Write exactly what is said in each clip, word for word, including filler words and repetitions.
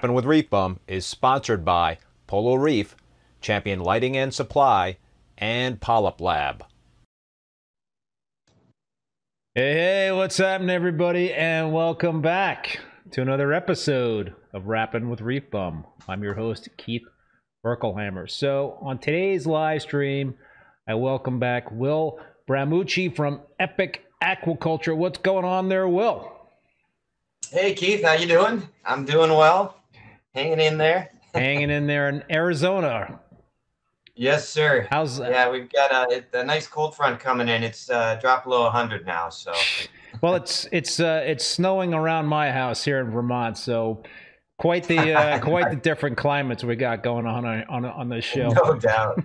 Rapping with Reef Bum is sponsored by Polo Reef, Champion Lighting and Supply, and Polyp Lab. Hey, hey, what's happening, everybody, and welcome back to another episode of Rapping with Reef Bum. I'm your host, Keith Berkelhammer. So, on today's live stream, I welcome back Will Bramucci from Epic Aquaculture. What's going on there, Will? Hey, Keith, how you doing? I'm doing well. Hanging in there. Hanging in there in Arizona. Yes, sir. How's that? Yeah, we've got a, a nice cold front coming in. It's uh, dropped below one hundred now, so. Well, it's it's uh, it's snowing around my house here in Vermont, so quite the uh, quite the different climates we got going on on on this show. No doubt.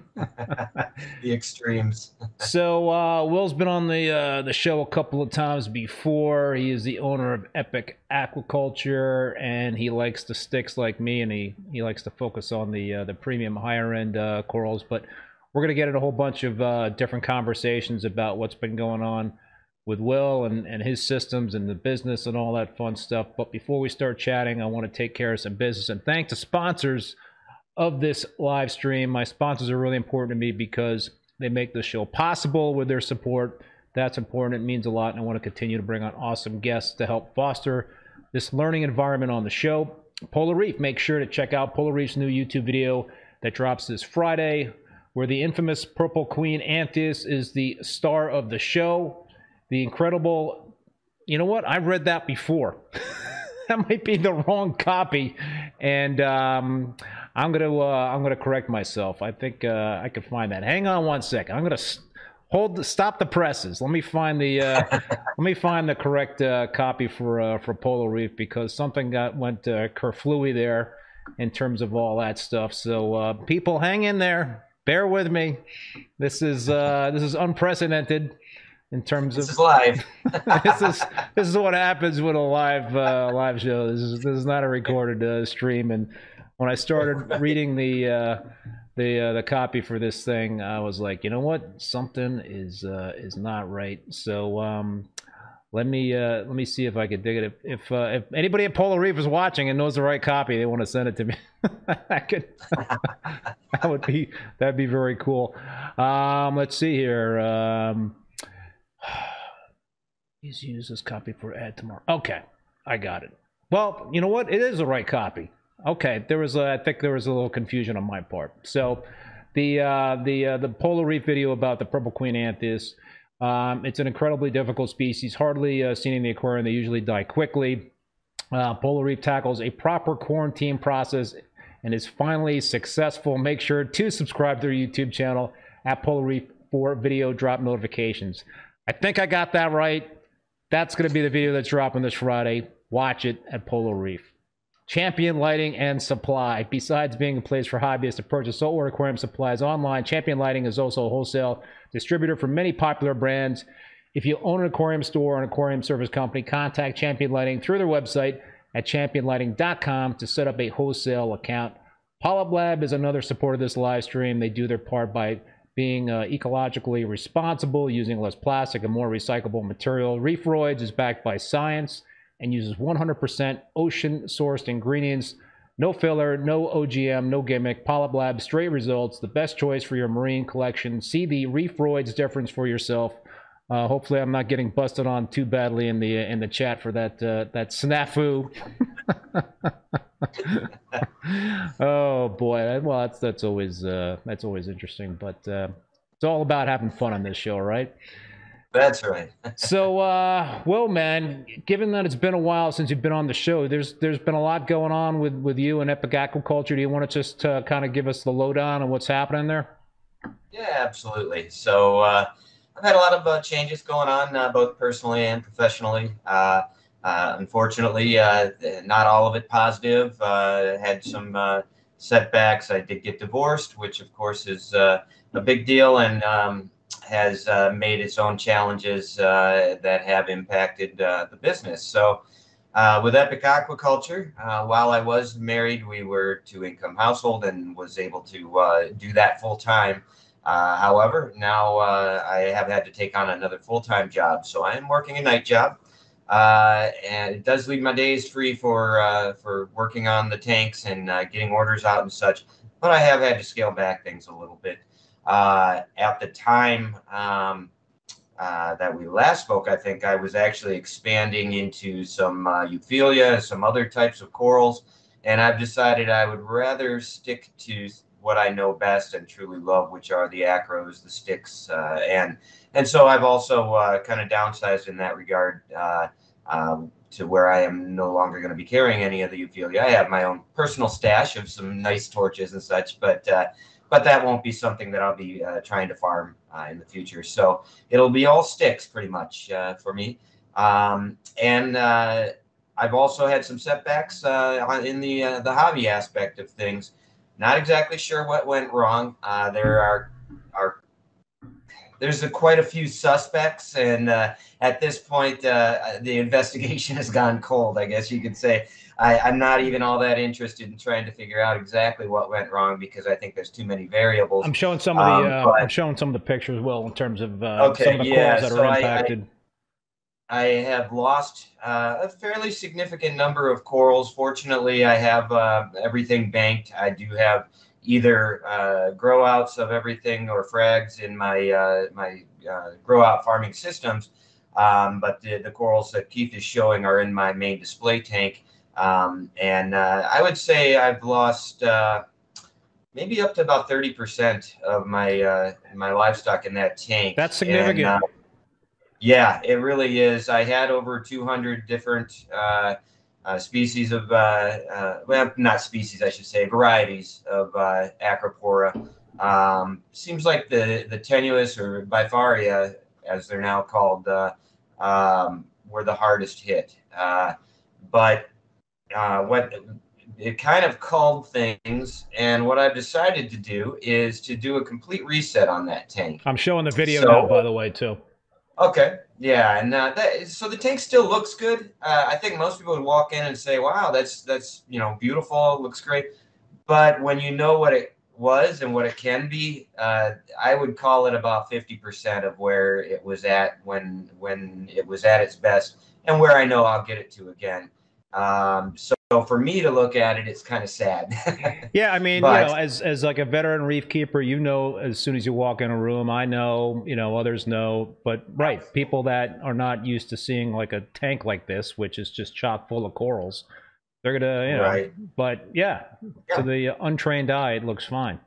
The extremes. So uh, Will's been on the uh, the show a couple of times before. He is the owner of Epic Aquaculture, and he likes the sticks like me, and he, he likes to focus on the uh, the premium higher end uh, corals. But we're gonna get into a whole bunch of uh, different conversations about what's been going on with Will and, and his systems and the business and all that fun stuff. But before we start chatting, I want to take care of some business and thank the sponsors of this live stream. My sponsors are really important to me because they make the show possible with their support. That's important. It means a lot, and I want to continue to bring on awesome guests to help foster this learning environment on the show. Polo Reef, make sure to check out Polo Reef's new YouTube video that drops this Friday, where the infamous Purple Queen Antheus is the star of the show. The incredible, you know what? I read that before. That might be the wrong copy, and um, I'm gonna uh, I'm gonna correct myself. I think uh, I could find that. Hang on one second. I'm gonna s- hold the, stop the presses. Let me find the uh, let me find the correct uh, copy for uh, for Polo Reef, because something got went uh, kerflooey there in terms of all that stuff. So uh, people, hang in there. Bear with me. This is uh, this is unprecedented. In terms this of is live. this is this is what happens with a live uh, live show. This is this is not a recorded uh, stream. And when I started reading the uh, the uh, the copy for this thing, I was like, you know what, something is uh, is not right. So um, let me uh, let me see if I could dig it. If if, uh, if anybody at Polo Reef is watching and knows the right copy, they want to send it to me. I could. That would be that'd be very cool. Um, let's see here. Um, Please use this copy for ad tomorrow. Okay, I got it. Well, you know what? It is the right copy. Okay, there was a, I think there was a little confusion on my part. So, the uh, the uh, the Polo Reef video about the Purple Queen Antheus. Um, it's an incredibly difficult species. Hardly uh, seen in the aquarium. They usually die quickly. Uh, Polo Reef tackles a proper quarantine process and is finally successful. Make sure to subscribe to their YouTube channel at Polo Reef for video drop notifications. I think I got that right. That's going to be the video that's dropping this Friday. Watch it at Polo Reef. Champion Lighting and Supply. Besides being a place for hobbyists to purchase saltwater aquarium supplies online, Champion Lighting is also a wholesale distributor for many popular brands. If you own an aquarium store or an aquarium service company, contact Champion Lighting through their website at champion lighting dot com to set up a wholesale account. Polyp Lab is another supporter of this live stream. They do their part by being uh, ecologically responsible, using less plastic and more recyclable material. Reefroids is backed by science and uses one hundred percent ocean-sourced ingredients. No filler, no O G M, no gimmick. Polyp Lab, straight results, the best choice for your marine collection. See the Reefroids difference for yourself. Uh, hopefully, I'm not getting busted on too badly in the in the chat for that uh, that snafu. Oh boy, well that's that's always uh, that's always interesting, but uh, it's all about having fun on this show, right? That's right. So, uh, well, man, given that it's been a while since you've been on the show, there's there's been a lot going on with, with you and Epic Aquaculture. Do you want to just uh, kind of give us the lowdown on what's happening there? Yeah, absolutely. So uh, I've had a lot of uh, changes going on, uh, both personally and professionally. Uh, uh, unfortunately, uh, not all of it positive. Uh, had some uh, setbacks. I did get divorced, which of course is uh, a big deal, and um, has uh, made its own challenges uh, that have impacted uh, the business. So uh, with Epic Aquaculture, uh, while I was married, we were two-income household and was able to uh, do that full-time. Uh, however, now uh, I have had to take on another full-time job. So I am working a night job. Uh, and it does leave my days free for uh, for working on the tanks and uh, getting orders out and such. But I have had to scale back things a little bit. Uh, at the time um, uh, that we last spoke, I think I was actually expanding into some uh, Euophilia, some other types of corals, and I've decided I would rather stick to what I know best and truly love, which are the acros, the sticks, uh, and and so I've also uh, kind of downsized in that regard uh, um, to where I am no longer going to be carrying any of the Euophilia. I have my own personal stash of some nice torches and such, but uh, but that won't be something that I'll be uh, trying to farm uh, in the future. So it'll be all sticks pretty much uh, for me. Um, and uh, I've also had some setbacks uh, in the uh, the hobby aspect of things. Not exactly sure what went wrong. Uh, there are are there's a, quite a few suspects, and uh, at this point, uh, the investigation has gone cold, I guess you could say. I, I'm not even all that interested in trying to figure out exactly what went wrong because I think there's too many variables. I'm showing some of the Um, uh, but- I'm showing some of the pictures as well in terms of uh, Okay, some of the yeah, corals that so are I- I- impacted. I have lost uh, a fairly significant number of corals. Fortunately, I have uh, everything banked. I do have either uh, grow outs of everything or frags in my uh, my uh, grow out farming systems. Um, but the, the corals that Keith is showing are in my main display tank. Um, and uh, I would say I've lost uh, maybe up to about thirty percent of my uh, my livestock in that tank. That's significant. And, uh, yeah, it really is. I had over two hundred different uh, uh, species of, uh, uh, well, not species, I should say, varieties of uh, Acropora. Um, seems like the, the tenuous or Bifaria, as they're now called, uh, um, were the hardest hit. Uh, but uh, what it kind of culled things, and what I've decided to do is to do a complete reset on that tank. I'm showing the video So- now, by the way, too. Okay, yeah, and uh, that, so the tank still looks good. Uh, I think most people would walk in and say, "Wow, that's that's you know beautiful, looks great." But when you know what it was and what it can be, uh, I would call it about fifty percent of where it was at when when it was at its best, and where I know I'll get it to again. Um, so for me to look at it, it's kind of sad. Yeah, I mean, But- you know, as as like a veteran reef keeper, you know, as soon as you walk in a room, I know, you know, others know, but right, people that are not used to seeing like a tank like this, which is just chock full of corals, they're gonna, you know, Right. but yeah, Yeah. to the untrained eye, it looks fine.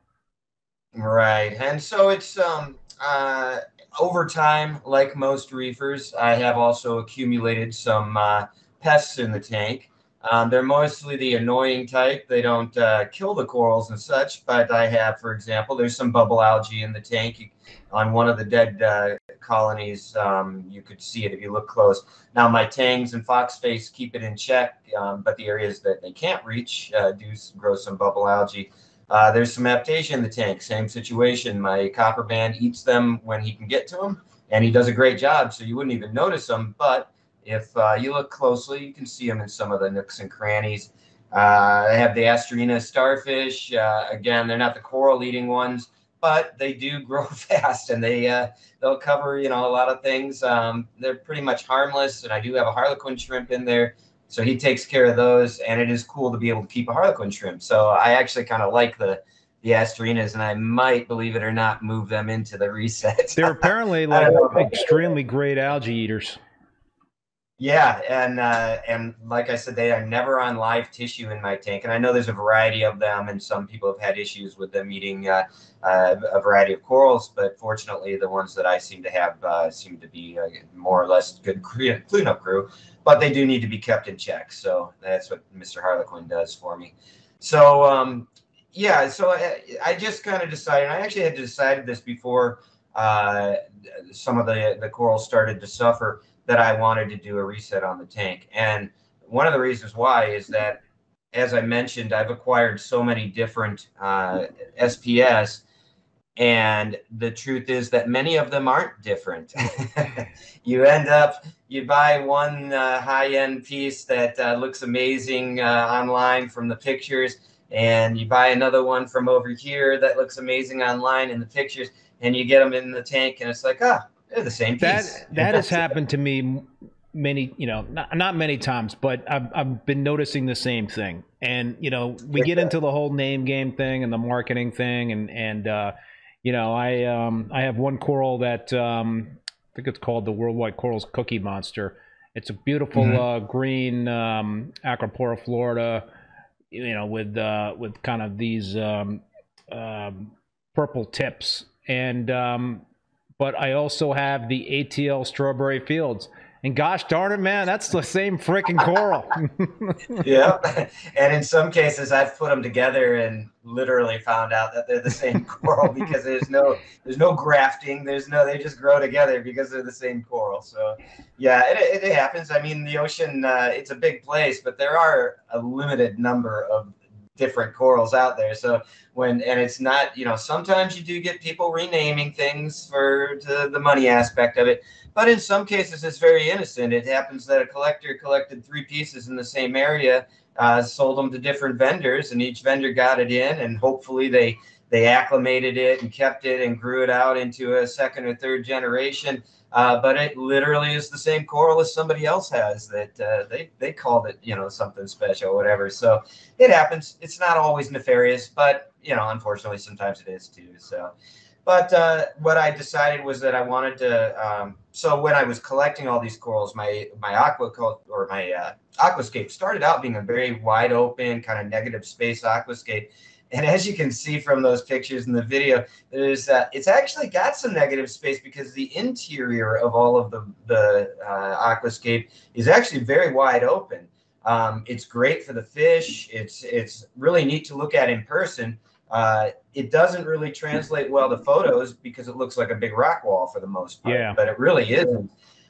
Right. And so it's um uh over time, like most reefers, I have also accumulated some uh, pests in the tank. Um, they're mostly the annoying type. They don't uh, kill the corals and such, but I have, for example, there's some bubble algae in the tank. You, on one of the dead uh, colonies, um, you could see it if you look close. Now, my tangs and foxface keep it in check, um, but the areas that they can't reach uh, do grow some bubble algae. Uh, there's some aptasia in the tank, same situation. My copper band eats them when he can get to them, and he does a great job, so you wouldn't even notice them. But if uh, you look closely, you can see them in some of the nooks and crannies. Uh, I have the Astrina starfish. Uh, again, they're not the coral-eating ones, but they do grow fast, and they, uh, they'll cover, you know, a lot of things. Um, they're pretty much harmless, and I do have a harlequin shrimp in there. So he takes care of those, and it is cool to be able to keep a harlequin shrimp. So I actually kind of like the the Astrinas, and I might, believe it or not, move them into the reset. They're apparently I like don't know. extremely great algae eaters. Yeah, and uh, and like I said, they are never on live tissue in my tank, and I know there's a variety of them, and some people have had issues with them eating uh, uh, a variety of corals, but fortunately, the ones that I seem to have uh, seem to be uh, more or less good cleanup crew, but they do need to be kept in check. So that's what Mister Harlequin does for me. So um, yeah, so I, I just kind of decided. I actually had decided this before uh, some of the the corals started to suffer, that I wanted to do a reset on the tank. And one of the reasons why is that, as I mentioned, I've acquired so many different uh, S P S, and the truth is that many of them aren't different. You end up, you buy one uh, high-end piece that uh, looks amazing uh, online from the pictures, and you buy another one from over here that looks amazing online in the pictures, and you get them in the tank, and it's like, ah, they're the same piece. That that has happened to me many, you know, not, not many times, but I've, I've been noticing the same thing. And, you know, we get into the whole name game thing and the marketing thing. And, and uh, you know, I um, I have one coral that um, I think it's called the Worldwide Corals Cookie Monster. It's a beautiful mm-hmm. uh, green um, Acropora Florida, you know, with uh, with kind of these um, um, purple tips. And um, but I also have the A T L Strawberry Fields. And gosh darn it, man, that's the same freaking coral. Yeah. And in some cases, I've put them together and literally found out that they're the same coral because there's no there's no grafting. There's no they just grow together because they're the same coral. So, yeah, it, it happens. I mean, the ocean, uh, it's a big place, but there are a limited number of different corals out there. So when and it's not, you know, sometimes you do get people renaming things for to the money aspect of it. But in some cases, it's very innocent. It happens that a collector collected three pieces in the same area, uh, sold them to different vendors, and each vendor got it in, and hopefully they they acclimated it and kept it and grew it out into a second or third generation. Uh, but it literally is the same coral as somebody else has that uh, they they called it, you know, something special, whatever. So it happens. It's not always nefarious, but you know, unfortunately, sometimes it is too. So. But uh, what I decided was that I wanted to. Um, so when I was collecting all these corals, my my aqua or my uh, aquascape started out being a very wide open kind of negative space aquascape, and as you can see from those pictures in the video, there's uh, it's actually got some negative space because the interior of all of the the uh, aquascape is actually very wide open. Um, it's great for the fish. It's it's really neat to look at in person. Uh, it doesn't really translate well to photos because it looks like a big rock wall for the most part, yeah. But it really isn't.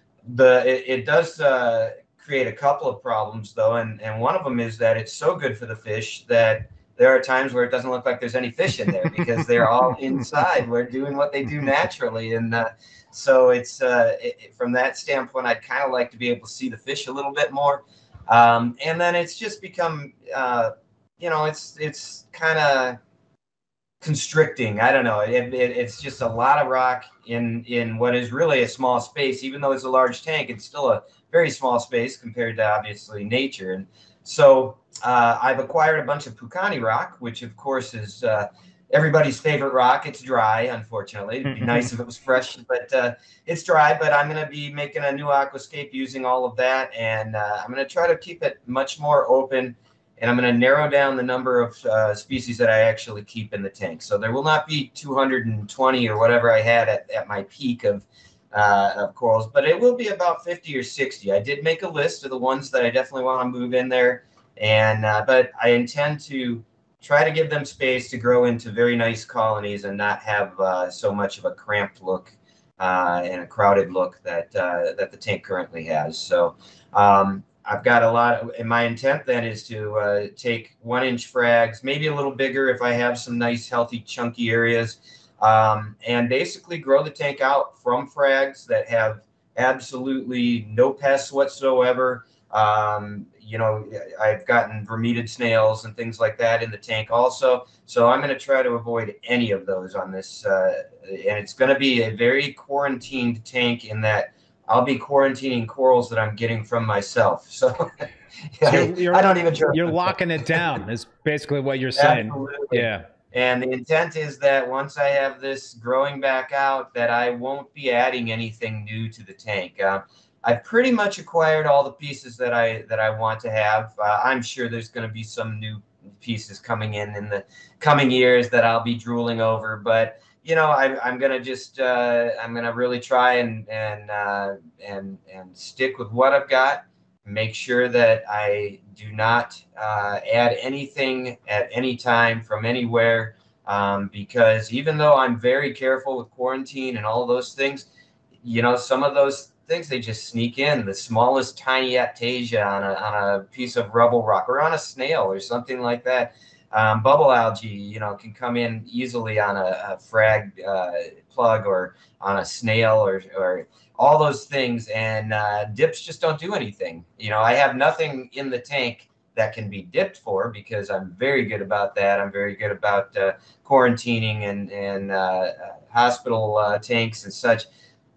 The it, it does uh, create a couple of problems though, and and one of them is that it's so good for the fish that there are times where it doesn't look like there's any fish in there because they're all inside. We're doing what they do naturally, and uh, so it's uh, it, from that standpoint, I'd kind of like to be able to see the fish a little bit more, um, and then it's just become, uh, you know, it's it's kind of constricting. I don't know. It, it, it's just a lot of rock in in what is really a small space. Even though it's a large tank, it's still a very small space compared to obviously nature. And so uh, I've acquired a bunch of Pukani rock, which of course is uh, everybody's favorite rock. It's dry, unfortunately. It'd be nice if it was fresh, but uh, it's dry. But I'm going to be making a new aquascape using all of that, and uh, I'm going to try to keep it much more open. And I'm going to narrow down the number of uh, species that I actually keep in the tank. So there will not be two hundred twenty or whatever I had at, at my peak of, uh, of corals, but it will be about fifty or sixty. I did make a list of the ones that I definitely want to move in there. And uh, but I intend to try to give them space to grow into very nice colonies and not have uh, so much of a cramped look uh, and a crowded look that, uh, that the tank currently has. So um, I've got a lot, and my intent then is to uh, take one inch frags, maybe a little bigger if I have some nice, healthy, chunky areas, um, and basically grow the tank out from frags that have absolutely no pests whatsoever. Um, you know, I've gotten vermidid snails and things like that in the tank also. So I'm going to try to avoid any of those on this. Uh, and it's going to be a very quarantined tank in that I'll be quarantining corals that I'm getting from myself. So, yeah, so you're, you're, I don't even trust You're myself. Locking it down is basically what you're saying. Absolutely. Yeah. And the intent is that once I have this growing back out, that I won't be adding anything new to the tank. Uh, I've pretty much acquired all the pieces that I that I want to have. Uh, I'm sure there's going to be some new pieces coming in in the coming years that I'll be drooling over, but you know, I, I'm gonna just uh, I'm gonna really try and and uh, and and stick with what I've got. Make sure that I do not uh, add anything at any time from anywhere, um, because even though I'm very careful with quarantine and all those things, you know, some of those things they just sneak in. The smallest tiny Aiptasia on a on a piece of rubble rock or on a snail or something like that. Um, bubble algae, you know, can come in easily on a, a frag uh, plug or on a snail or, or all those things. And uh, dips just don't do anything. You know, I have nothing in the tank that can be dipped for because I'm very good about that. I'm very good about uh, quarantining and, and uh, hospital uh, tanks and such.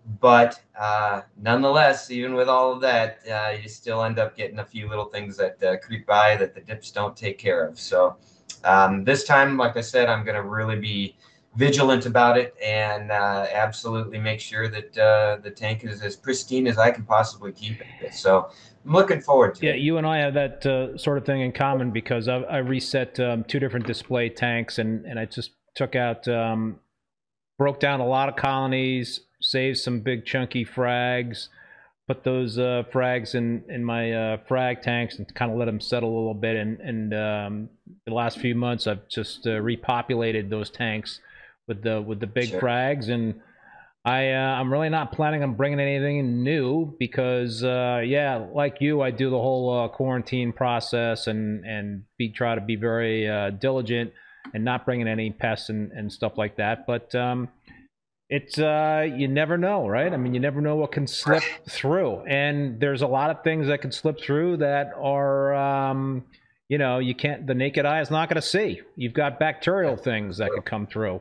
but uh, nonetheless, even with all of that, uh, you still end up getting a few little things that uh, creep by that the dips don't take care of. So um, this time, like I said, I'm going to really be vigilant about it and uh, absolutely make sure that uh, the tank is as pristine as I can possibly keep it. So I'm looking forward to yeah, it. Yeah, you and I have that uh, sort of thing in common because I, I reset um, two different display tanks and, and I just took out, um, broke down a lot of colonies, saved some big chunky frags, put those uh, frags in, in my uh, frag tanks and kind of let them settle a little bit. And, and um, the last few months I've just uh, repopulated those tanks with the with the big Sure. frags, and I uh, I'm really not planning on bringing anything new because uh, yeah, like you, I do the whole uh, quarantine process and and be try to be very uh, diligent and not bringing any pests and, and stuff like that. But um, it's uh, you never know, right? I mean, you never know what can slip through, and there's a lot of things that can slip through that are. Um, you know, you can't. The naked eye is not going to see. You've got bacterial things that could come through.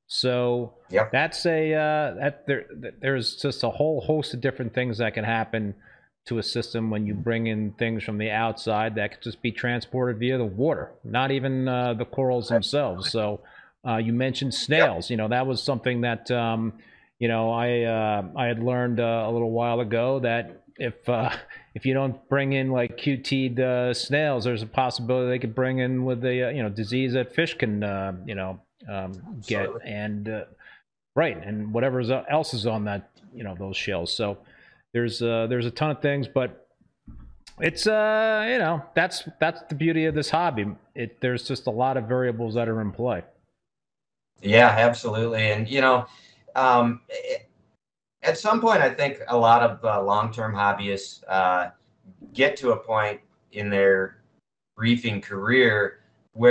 So Yep. that's a uh, that there there's just a whole host of different things that can happen to a system when you bring in things from the outside that could just be transported via the water, not even uh, the corals themselves. So uh, you mentioned snails. You know, that was something that um, you know I uh, I had learned uh, a little while ago that if uh, if you don't bring in like Q T'd uh, snails, there's a possibility they could bring in with the uh, you know disease that fish can uh, you know. Um, get and uh, right and whatever else is on that you know those shells. So there's uh, there's a ton of things, but it's uh you know that's that's the beauty of this hobby. It there's just a lot of variables that are in play. Yeah, absolutely, and you know, um, it, at some point, I think a lot of uh, long-term hobbyists uh, get to a point in their reefing career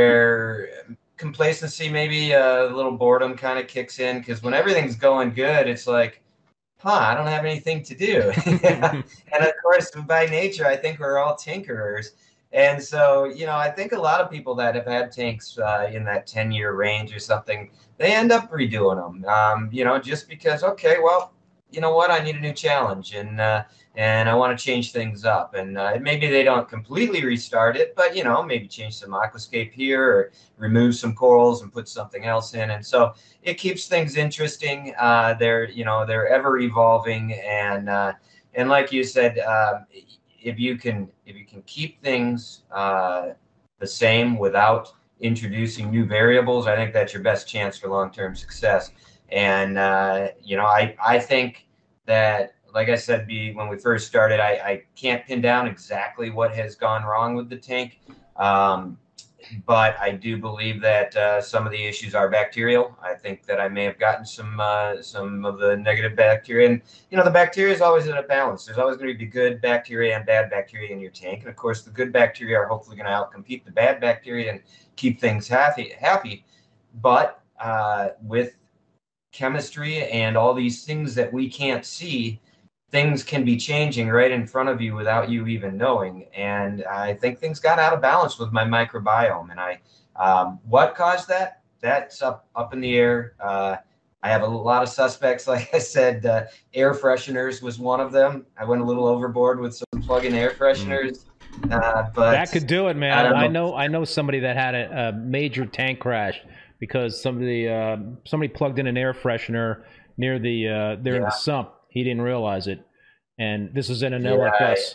where complacency, maybe a little boredom kind of kicks in because when everything's going good, it's like, huh, I don't have anything to do. And of course, by nature, I think we're all tinkerers. And so, you know, I think a lot of people that have had tanks uh, in that ten year range or something, they end up redoing them, um, you know, just because, okay, well, you know what, I need a new challenge and uh, and I want to change things up. And uh, maybe they don't completely restart it, but, you know, maybe change some aquascape here or remove some corals and put something else in. And so it keeps things interesting. Uh, they're, you know, they're ever evolving. And uh, and like you said, uh, if you can if you can keep things uh, the same without introducing new variables, I think that's your best chance for long-term success. And, uh, you know, I, I think that, like I said, be, when we first started, I, I can't pin down exactly what has gone wrong with the tank. Um, but I do believe that uh, some of the issues are bacterial. I think that I may have gotten some uh, some of the negative bacteria. And, you know, the bacteria is always in a balance. There's always going to be good bacteria and bad bacteria in your tank. And, of course, the good bacteria are hopefully going to outcompete the bad bacteria and keep things happy. happy. But uh, with chemistry and all these things that we can't see, things can be changing right in front of you without you even knowing. And I think things got out of balance with my microbiome. And I, um, what caused that? That's up up in the air. Uh, I have a lot of suspects. Like I said, uh, air fresheners was one of them. I went a little overboard with some plug-in air fresheners. Uh, but that could do it, man. I, I know. know I know somebody that had a, a major tank crash because somebody uh, somebody plugged in an air freshener near the uh, there in Yeah. the sump. He didn't realize it, and this is in an Yeah, L F S.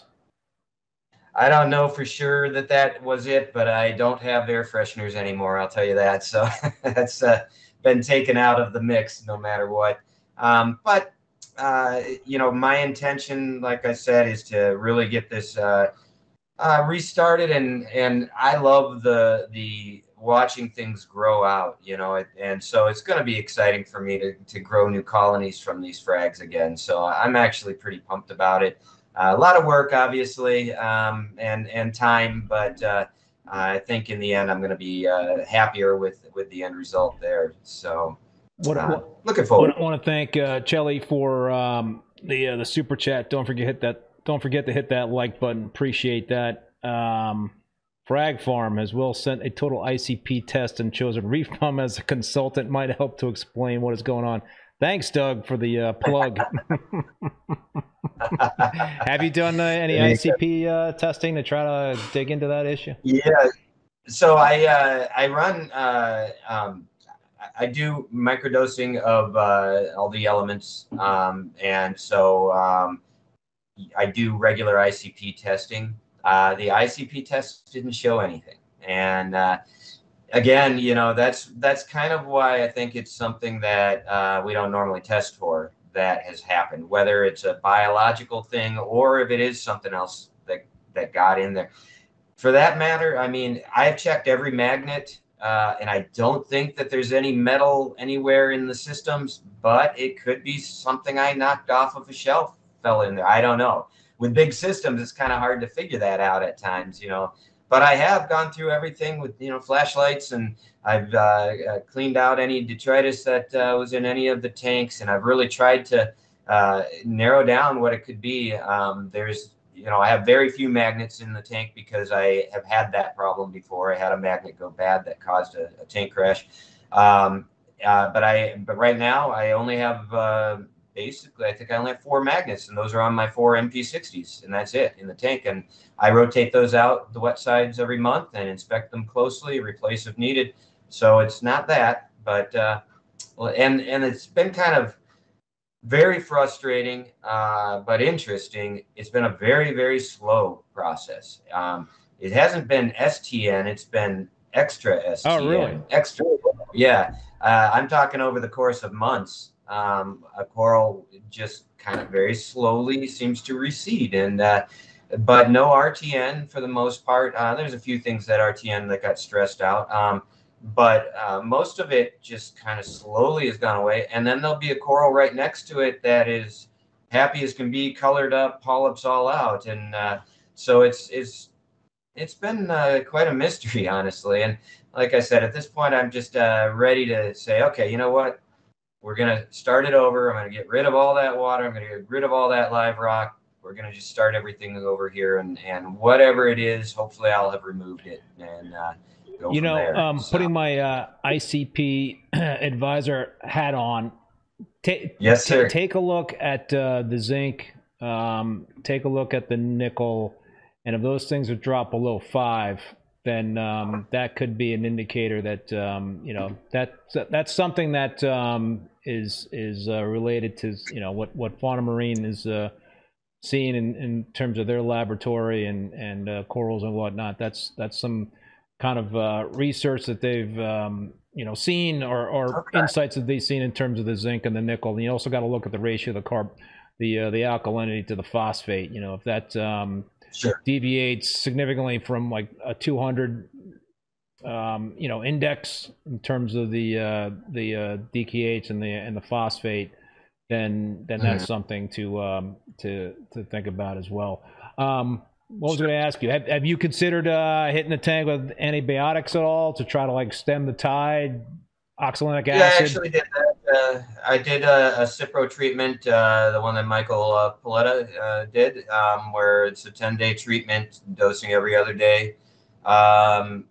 I, I don't know for sure that that was it, but I don't have air fresheners anymore. I'll tell you that. So that's uh, been taken out of the mix, no matter what. Um, but uh, you know, my intention, like I said, is to really get this uh, uh, restarted, and and I love the the watching things grow out, you know, and so it's going to be exciting for me to, to grow new colonies from these frags again. So I'm actually pretty pumped about it. Uh, a lot of work, obviously, um, and, and time, but uh, I think in the end, I'm going to be uh, happier with, with the end result there. So What, uh, what, looking forward. I want to thank uh, Chelly for um, the uh, the super chat. Don't forget hit that. Don't forget to hit that like button. Appreciate that. Um, Frag Farm has Will sent a total I C P test and chosen Reef Mom as a consultant. Might help to explain what is going on. Thanks, Doug, for the uh, plug. Have you done uh, any I C P uh, testing to try to dig into that issue? Yeah. So I uh, I run uh, um, I do microdosing of uh, all the elements, um, and so um, I do regular I C P testing. Uh, the I C P test didn't show anything, and uh, again, you know, that's that's kind of why I think it's something that uh, we don't normally test for that has happened, whether it's a biological thing or if it is something else that that got in there. For that matter, I mean, I've checked every magnet, uh, and I don't think that there's any metal anywhere in the systems, but it could be something I knocked off of a shelf, fell in there. I don't know. With big systems, it's kind of hard to figure that out at times, you know. But I have gone through everything with, you know, flashlights, and I've uh, uh, cleaned out any detritus that uh, was in any of the tanks, and I've really tried to uh, narrow down what it could be. Um, there's You know, I have very few magnets in the tank because I have had that problem before. I had a magnet go bad that caused a, a tank crash. Um, uh, but I, but right now I only have uh, basically, I think I only have four magnets, and those are on my four M P sixties, and that's it in the tank. And I rotate those out, the wet sides, every month and inspect them closely, replace if needed. So it's not that, but uh, well, and and it's been kind of very frustrating, uh, but interesting. It's been a very, very slow process. Um, it hasn't been S T N, it's been extra S T N. Oh, really? Extra, yeah. Uh, I'm talking over the course of months. Um, a coral just kind of very slowly seems to recede, and uh, but no R T N for the most part. Uh, there's a few things that R T N that got stressed out. Um, But uh, most of it just kind of slowly has gone away. And then there'll be a coral right next to it that is happy as can be, colored up, polyps all out. And uh, so it's it's it's been uh, quite a mystery, honestly. And like I said, at this point, I'm just uh, ready to say, okay, you know what? We're going to start it over. I'm going to get rid of all that water. I'm going to get rid of all that live rock. We're going to just start everything over here. And, and whatever it is, hopefully I'll have removed it. And uh, You know, um, so. putting my uh, I C P advisor hat on, ta- yes, sir. T- take a look at uh, the zinc, um, take a look at the nickel, and if those things would drop below five, then um, that could be an indicator that um, you know that that's something that um, is is uh, related to you know what what Fauna Marine is uh, seeing in, in terms of their laboratory and and uh, corals and whatnot. That's that's some kind of uh, research that they've um, you know seen or, or okay. insights that they've seen in terms of the zinc and the nickel. And you also got to look at the ratio of the carb, the uh, the alkalinity to the phosphate. You know if that um, sure. deviates significantly from like a two hundred um, you know index in terms of the uh, the uh, D K H and the and the phosphate, then then that's mm-hmm. something to um, to to think about as well. Um, What was I going to ask you? Have, have you considered uh, hitting the tank with antibiotics at all to try to like stem the tide, oxalic acid? Yeah, I actually did that. Uh, I did a, a Cipro treatment, uh, the one that Michael uh, Paletta uh, did, um, where it's a ten-day treatment, dosing every other day. Um,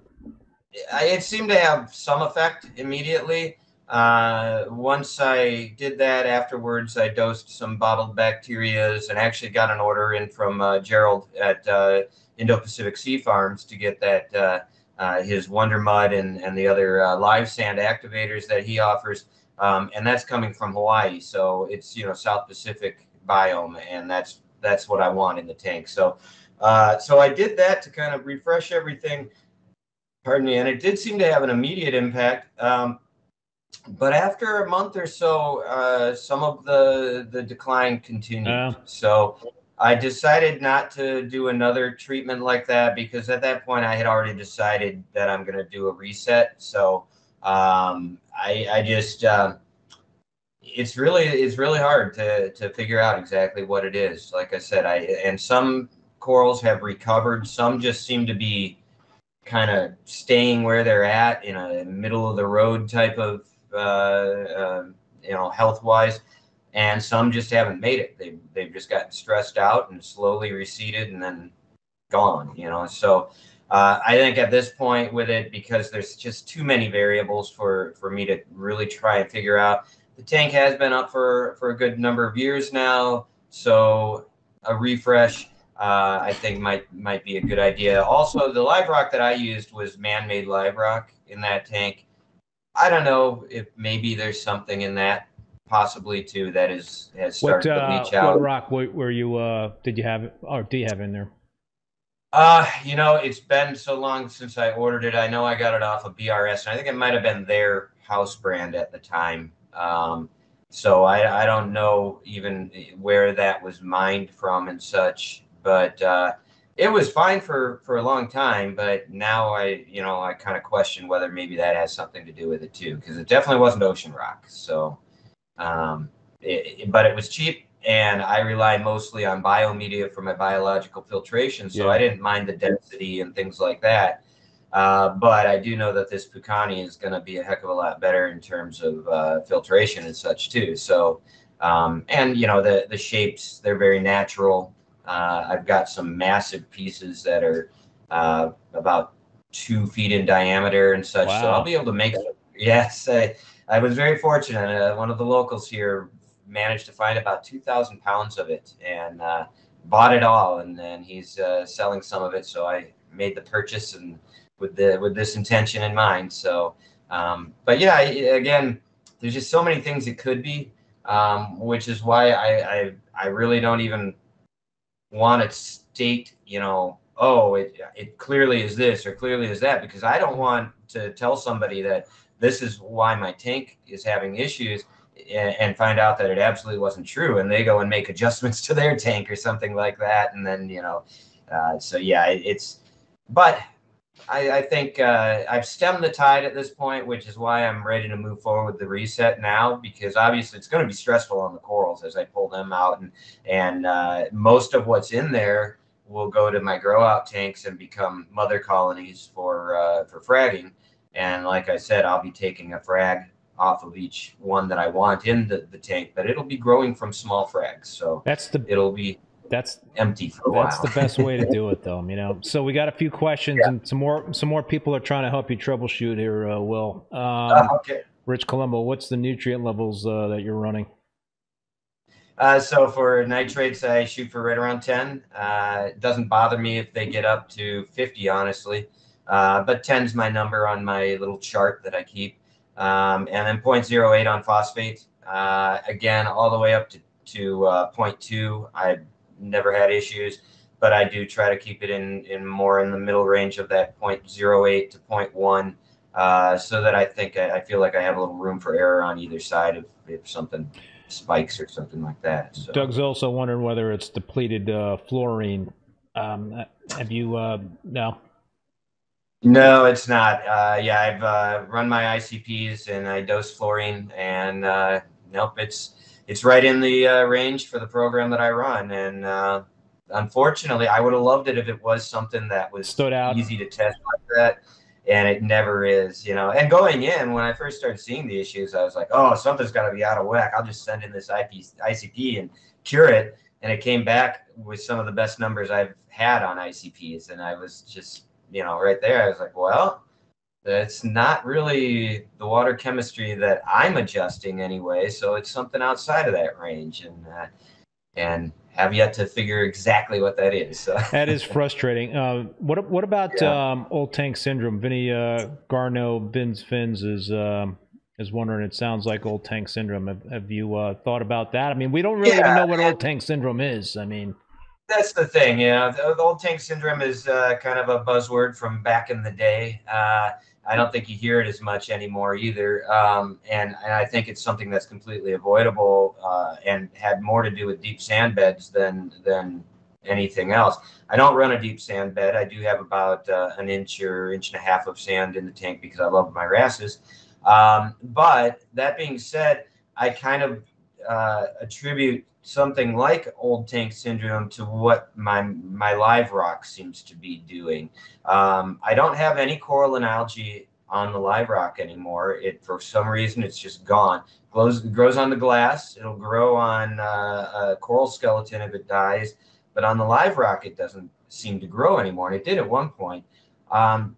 I, it seemed to have some effect immediately. Uh, once I did that, afterwards, I dosed some bottled bacterias and actually got an order in from uh, Gerald at uh, Indo-Pacific Sea Farms to get that uh, uh, his Wonder Mud and, and the other uh, live sand activators that he offers. Um, and that's coming from Hawaii. So it's, you know, South Pacific biome. And that's that's what I want in the tank. So, uh, so I did that to kind of refresh everything. Pardon me. And it did seem to have an immediate impact. Um, But after a month or so, uh, some of the, the decline continued. Uh, so I decided not to do another treatment like that because at that point I had already decided that I'm going to do a reset. So um, I, I just, uh, it's really, it's really hard to, to figure out exactly what it is. Like I said, I, and some corals have recovered. Some just seem to be kind of staying where they're at in a middle of the road type of, Uh, uh, you know, health-wise, and some just haven't made it. They they've just gotten stressed out and slowly receded and then gone. You know, so uh, I think at this point with it, because there's just too many variables for for me to really try and figure out. the tank has been up for, for a good number of years now, so a refresh uh, I think might might be a good idea. Also, the live rock that I used was man-made live rock in that tank. I don't know if maybe there's something in that possibly too that is has What started to uh, leach out. what rock were, were you? Uh, did you have or do you have in there? Uh, you know, it's been so long since I ordered it. I know I got it off of B R S, and I think it might have been their house brand at the time. Um, so I, I don't know even where that was mined from and such, but uh, it was fine for, for a long time. But now I, you know, I kind of question whether maybe that has something to do with it too, because it definitely wasn't ocean rock. So, um, it, it, but it was cheap. And I rely mostly on biomedia for my biological filtration, so Yeah. I didn't mind the density and things like that. Uh, but I do know that this Pukani is going to be a heck of a lot better in terms of uh, filtration and such too. So, um, and you know, the the shapes, they're very natural. Uh, I've got some massive pieces that are uh, about two feet in diameter and such. Wow. So I'll be able to make. Yes, I, I was very fortunate. Uh, one of the locals here managed to find about two thousand pounds of it and uh, bought it all. And then he's uh, selling some of it. So I made the purchase and with the, with this intention in mind. So, um, but yeah, I, again, there's just so many things it could be, um, which is why I, I, I really don't even want to state, you know, oh, it, it clearly is this or clearly is that, because I don't want to tell somebody that this is why my tank is having issues and find out that it absolutely wasn't true, and they go and make adjustments to their tank or something like that, and then you know, uh, so yeah, it, it's. But I, I think uh, I've stemmed the tide at this point, which is why I'm ready to move forward with the reset now, because obviously it's going to be stressful on the corals as I pull them out, and and uh, most of what's in there will go to my grow out tanks and become mother colonies for uh, for fragging, and like I said, I'll be taking a frag off of each one that I want in the, the tank, but it'll be growing from small frags. So that's the it'll be that's empty for a that's while. the best way to do it, though. You know. So we got a few questions, yeah. and some more some more people are trying to help you troubleshoot here, uh, Will. Um, uh, okay. Rich Colombo, what's the nutrient levels uh, that you're running? Uh, so for nitrates, I shoot for right around ten. Uh, it doesn't bother me if they get up to fifty, honestly. Uh, but ten's my number on my little chart that I keep. Um, and then zero point zero eight on phosphate. Uh, again, all the way up to, to uh, zero point two. I've never had issues, but I do try to keep it in, in more in the middle range of that zero point zero eight to zero point one, uh, so that I think I, I feel like I have a little room for error on either side if, if something spikes or something like that. So. Doug's also wondering whether it's depleted uh, fluorine. Um, have you, uh, no? No, it's not. Uh, yeah, I've uh, run my I C Ps and I dose fluorine, and uh, nope, it's it's right in the uh, range for the program that I run. And uh, unfortunately, I would have loved it if it was something that was stood out, easy to test like that, and it never is. You know, and going in when I first started seeing the issues, I was like, oh, something's got to be out of whack. I'll just send in this I C P and cure it. And it came back with some of the best numbers I've had on I C Ps, and I was just. You know, right there, I was like, well, that's not really the water chemistry that I'm adjusting anyway. So it's something outside of that range, and uh, and have yet to figure exactly what that is. So. That is frustrating. Uh, what what about yeah. um, old tank syndrome? Vinny uh, Garno Bins Fins is um, is wondering. It sounds like old tank syndrome. Have, have you uh, thought about that? I mean, we don't really yeah, even know what and- old tank syndrome is. I mean. That's the thing, you know, the, the old tank syndrome is uh, kind of a buzzword from back in the day. Uh, I don't think you hear it as much anymore either. Um, and, and I think it's something that's completely avoidable uh, and had more to do with deep sand beds than, than anything else. I don't run a deep sand bed. I do have about uh, an inch or inch and a half of sand in the tank because I love my wrasses. Um, but that being said, I kind of uh, attribute something like old tank syndrome to what my my live rock seems to be doing. Um, I don't have any coral and algae on the live rock anymore. It for some reason it's just gone. Grows grows on the glass. It'll grow on uh, a coral skeleton if it dies, but on the live rock it doesn't seem to grow anymore. And it did at one point. Um,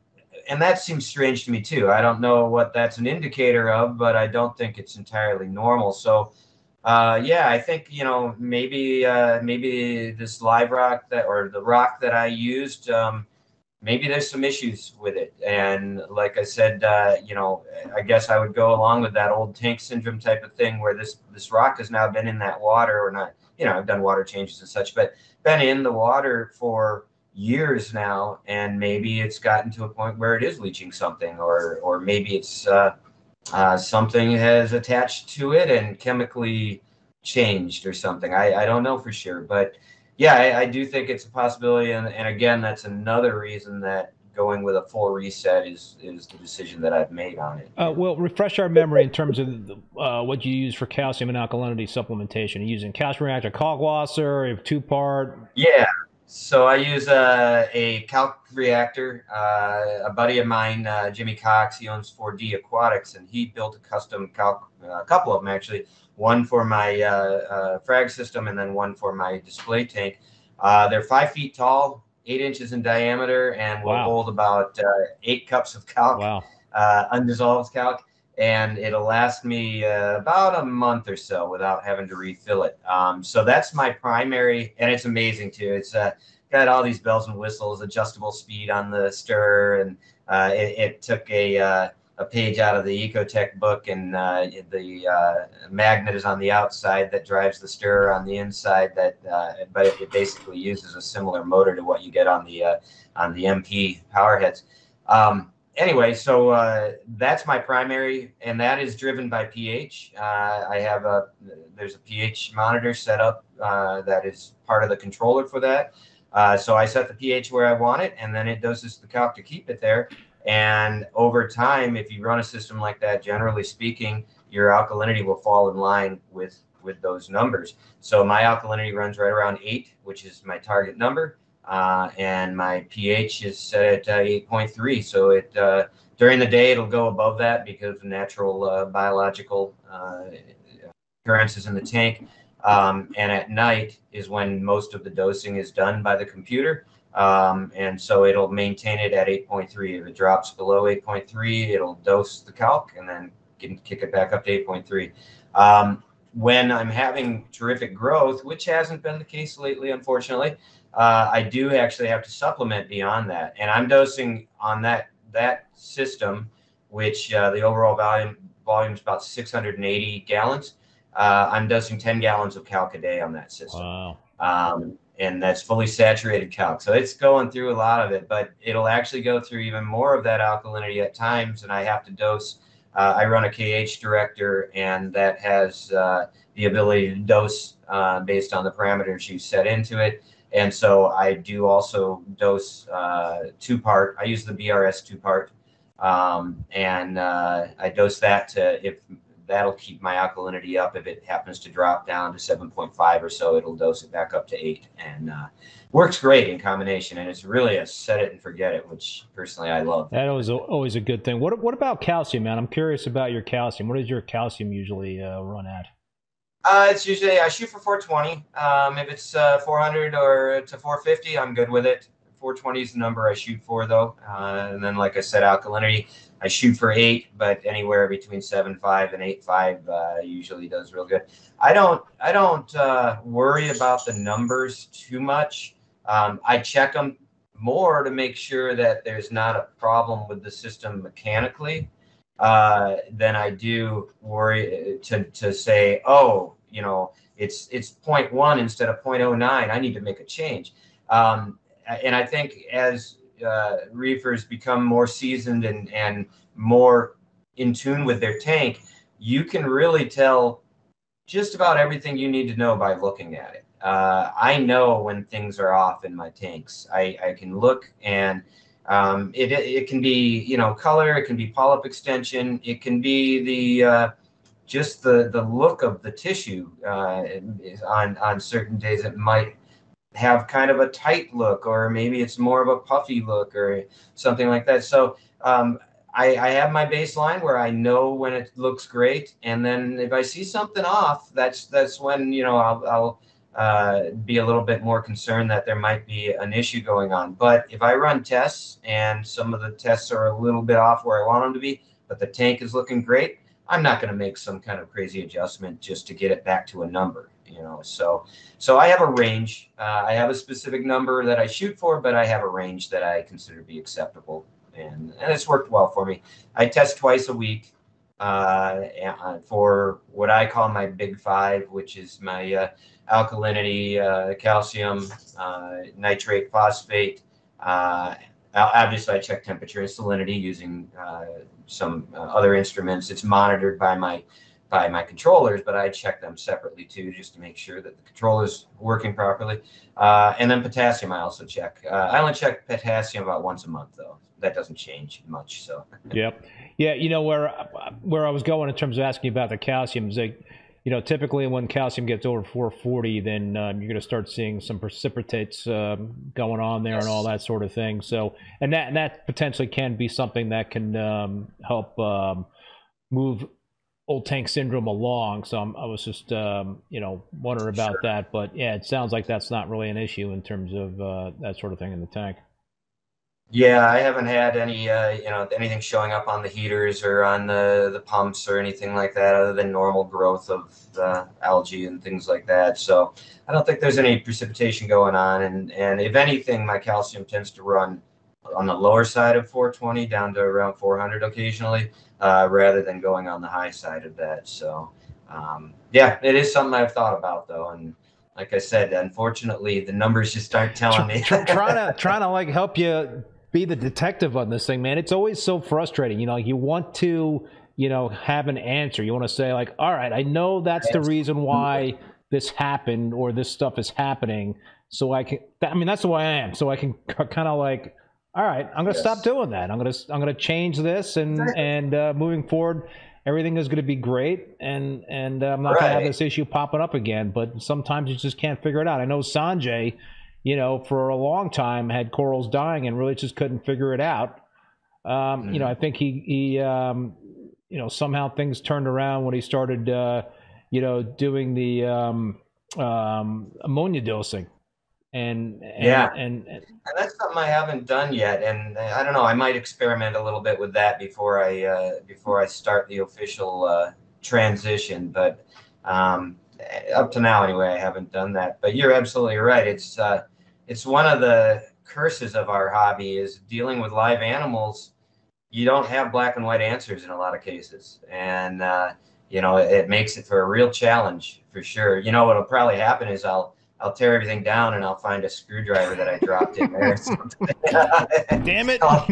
and that seems strange to me too. I don't know what that's an indicator of, but I don't think it's entirely normal. So, uh, yeah, I think, you know, maybe uh, maybe this live rock that, or the rock that I used, um, maybe there's some issues with it. And like I said, uh, you know, I guess I would go along with that old tank syndrome type of thing, where this this rock has now been in that water, or not. You know, I've done water changes and such, but been in the water for years now, and maybe it's gotten to a point where it is leaching something, or or maybe it's uh, uh, something has attached to it and chemically changed or something. I, I don't know for sure, but yeah, I, I do think it's a possibility. And, and again, that's another reason that going with a full reset is is the decision that I've made on it. Uh, well, refresh our memory in terms of uh, what you use for calcium and alkalinity supplementation. Are you using calcium reactor Kalkwasser, two part? Yeah. So I use a, a calc reactor. Uh, a buddy of mine, uh, Jimmy Cox, he owns four D Aquatics, and he built a custom calc, a couple of them actually, one for my uh, uh, frag system and then one for my display tank. Uh, they're five feet tall, eight inches in diameter, and will Wow. hold about uh, eight cups of calc, wow. uh, undissolved calc. And it'll last me uh, about a month or so without having to refill it. Um, so that's my primary, and it's amazing too. It's uh, got all these bells and whistles, adjustable speed on the stir, and uh, it, it took a uh, a page out of the Ecotech book, and uh, the uh, magnet is on the outside that drives the stir on the inside. That, uh, but it, it basically uses a similar motor to what you get on the uh, on the M P power heads. Um, Anyway, so uh, that's my primary, and that is driven by pH. Uh, I have a, there's a pH monitor set up uh, that is part of the controller for that. Uh, so I set the pH where I want it, and then it doses the calc to keep it there. And over time, if you run a system like that, generally speaking, your alkalinity will fall in line with, with those numbers. So my alkalinity runs right around eight, which is my target number. Uh, and my pH is set at uh, eight point three. So it uh, during the day, it'll go above that because of natural uh, biological uh, occurrences in the tank. Um, and at night is when most of the dosing is done by the computer. Um, and so it'll maintain it at eight point three. If it drops below eight point three, it'll dose the calc and then kick it back up to eight point three. Um, when I'm having terrific growth, which hasn't been the case lately, unfortunately, Uh, I do actually have to supplement beyond that, and I'm dosing on that that system, which uh, the overall volume volume is about six hundred eighty gallons. Uh, I'm dosing ten gallons of calc a day on that system, Wow. um, and that's fully saturated calc. So it's going through a lot of it, but it'll actually go through even more of that alkalinity at times, and I have to dose. Uh, I run a K H director, and that has uh, the ability to dose uh, based on the parameters you set into it. And so I do also dose uh, two part. I use the B R S two part, um, and uh, I dose that to, if that'll keep my alkalinity up. If it happens to drop down to seven point five or so, it'll dose it back up to eight, and uh, works great in combination. And it's really a set it and forget it, which personally I love. That was always a good thing. What what about calcium, man? I'm curious about your calcium. What does your calcium usually uh, run at? Uh, it's usually, I shoot for four twenty. Um, if it's uh, four hundred or to four fifty, I'm good with it. four twenty is the number I shoot for, though. Uh, and then, like I said, alkalinity, I shoot for eight, but anywhere between seven point five and eight point five uh, usually does real good. I don't, I don't uh, worry about the numbers too much. Um, I check them more to make sure that there's not a problem with the system mechanically. Uh, then I do worry to, to say, oh, you know, it's it's zero point one instead of zero point zero nine. I need to make a change. Um, and I think as uh, reefers become more seasoned and, and more in tune with their tank, you can really tell just about everything you need to know by looking at it. Uh, I know when things are off in my tanks. I, I can look, and Um, it, it can be, you know, color, it can be polyp extension, it can be the, uh, just the, the look of the tissue uh, on, on certain days. It might have kind of a tight look, or maybe it's more of a puffy look or something like that. So um, I, I have my baseline where I know when it looks great. And then if I see something off, that's, that's when, you know, I'll, I'll uh, be a little bit more concerned that there might be an issue going on. But if I run tests and some of the tests are a little bit off where I want them to be, but the tank is looking great, I'm not going to make some kind of crazy adjustment just to get it back to a number, you know. So, so I have a range. Uh, I have a specific number that I shoot for, but I have a range that I consider to be acceptable, and and it's worked well for me. I test twice a week uh, for what I call my big five, which is my uh, alkalinity, uh, calcium, uh, nitrate, phosphate. Uh, obviously, I check temperature and salinity using uh, some uh, other instruments. It's monitored by my by my controllers, but I check them separately too, just to make sure that the controller's working properly. Uh, and then potassium, I also check. Uh, I only check potassium about once a month, though. That doesn't change much. So. Yep. Yeah. You know where where I was going in terms of asking about the calcium is like, you know, typically when calcium gets over four forty, then um, you're going to start seeing some precipitates um, going on there, yes, and all that sort of thing. So, and that and that potentially can be something that can um, help um, move old tank syndrome along. So I'm, I was just, um, you know, wondering about, sure, that. But yeah, it sounds like that's not really an issue in terms of uh, that sort of thing in the tank. Yeah, I haven't had any, uh, you know, anything showing up on the heaters or on the, the pumps or anything like that, other than normal growth of the algae and things like that. So I don't think there's any precipitation going on. And, and if anything, my calcium tends to run on the lower side of four twenty down to around four hundred occasionally, uh, rather than going on the high side of that. So, um, yeah, it is something I've thought about, though. And like I said, unfortunately, the numbers just aren't telling me. trying to trying to like help you be the detective on this thing, man. It's always so frustrating. You know, you want to, you know, have an answer. You want to say like, all right, I know that's the reason why this happened or this stuff is happening. So I can, I mean, that's the way I am. So I can kind of like, all right, I'm going to, yes, stop doing that. I'm going to, I'm going to change this, and, and uh, moving forward, everything is going to be great. And, and uh, I'm not right. going to have this issue popping up again, but sometimes you just can't figure it out. I know Sanjay, you know, for a long time had corals dying and really just couldn't figure it out. Um, mm-hmm. You know, I think he, he um, you know, somehow things turned around when he started, uh, you know, doing the um, um, ammonia dosing. And, and yeah, and, and, and that's something I haven't done yet. And I don't know, I might experiment a little bit with that before I uh, before I start the official uh, transition. But um, up to now, anyway, I haven't done that. But you're absolutely right. It's uh, it's one of the curses of our hobby is dealing with live animals. You don't have black and white answers in a lot of cases, and uh, you know, it, it makes it for a real challenge for sure. You know, what'll probably happen is I'll I'll tear everything down and I'll find a screwdriver that I dropped in there. Damn it! uh,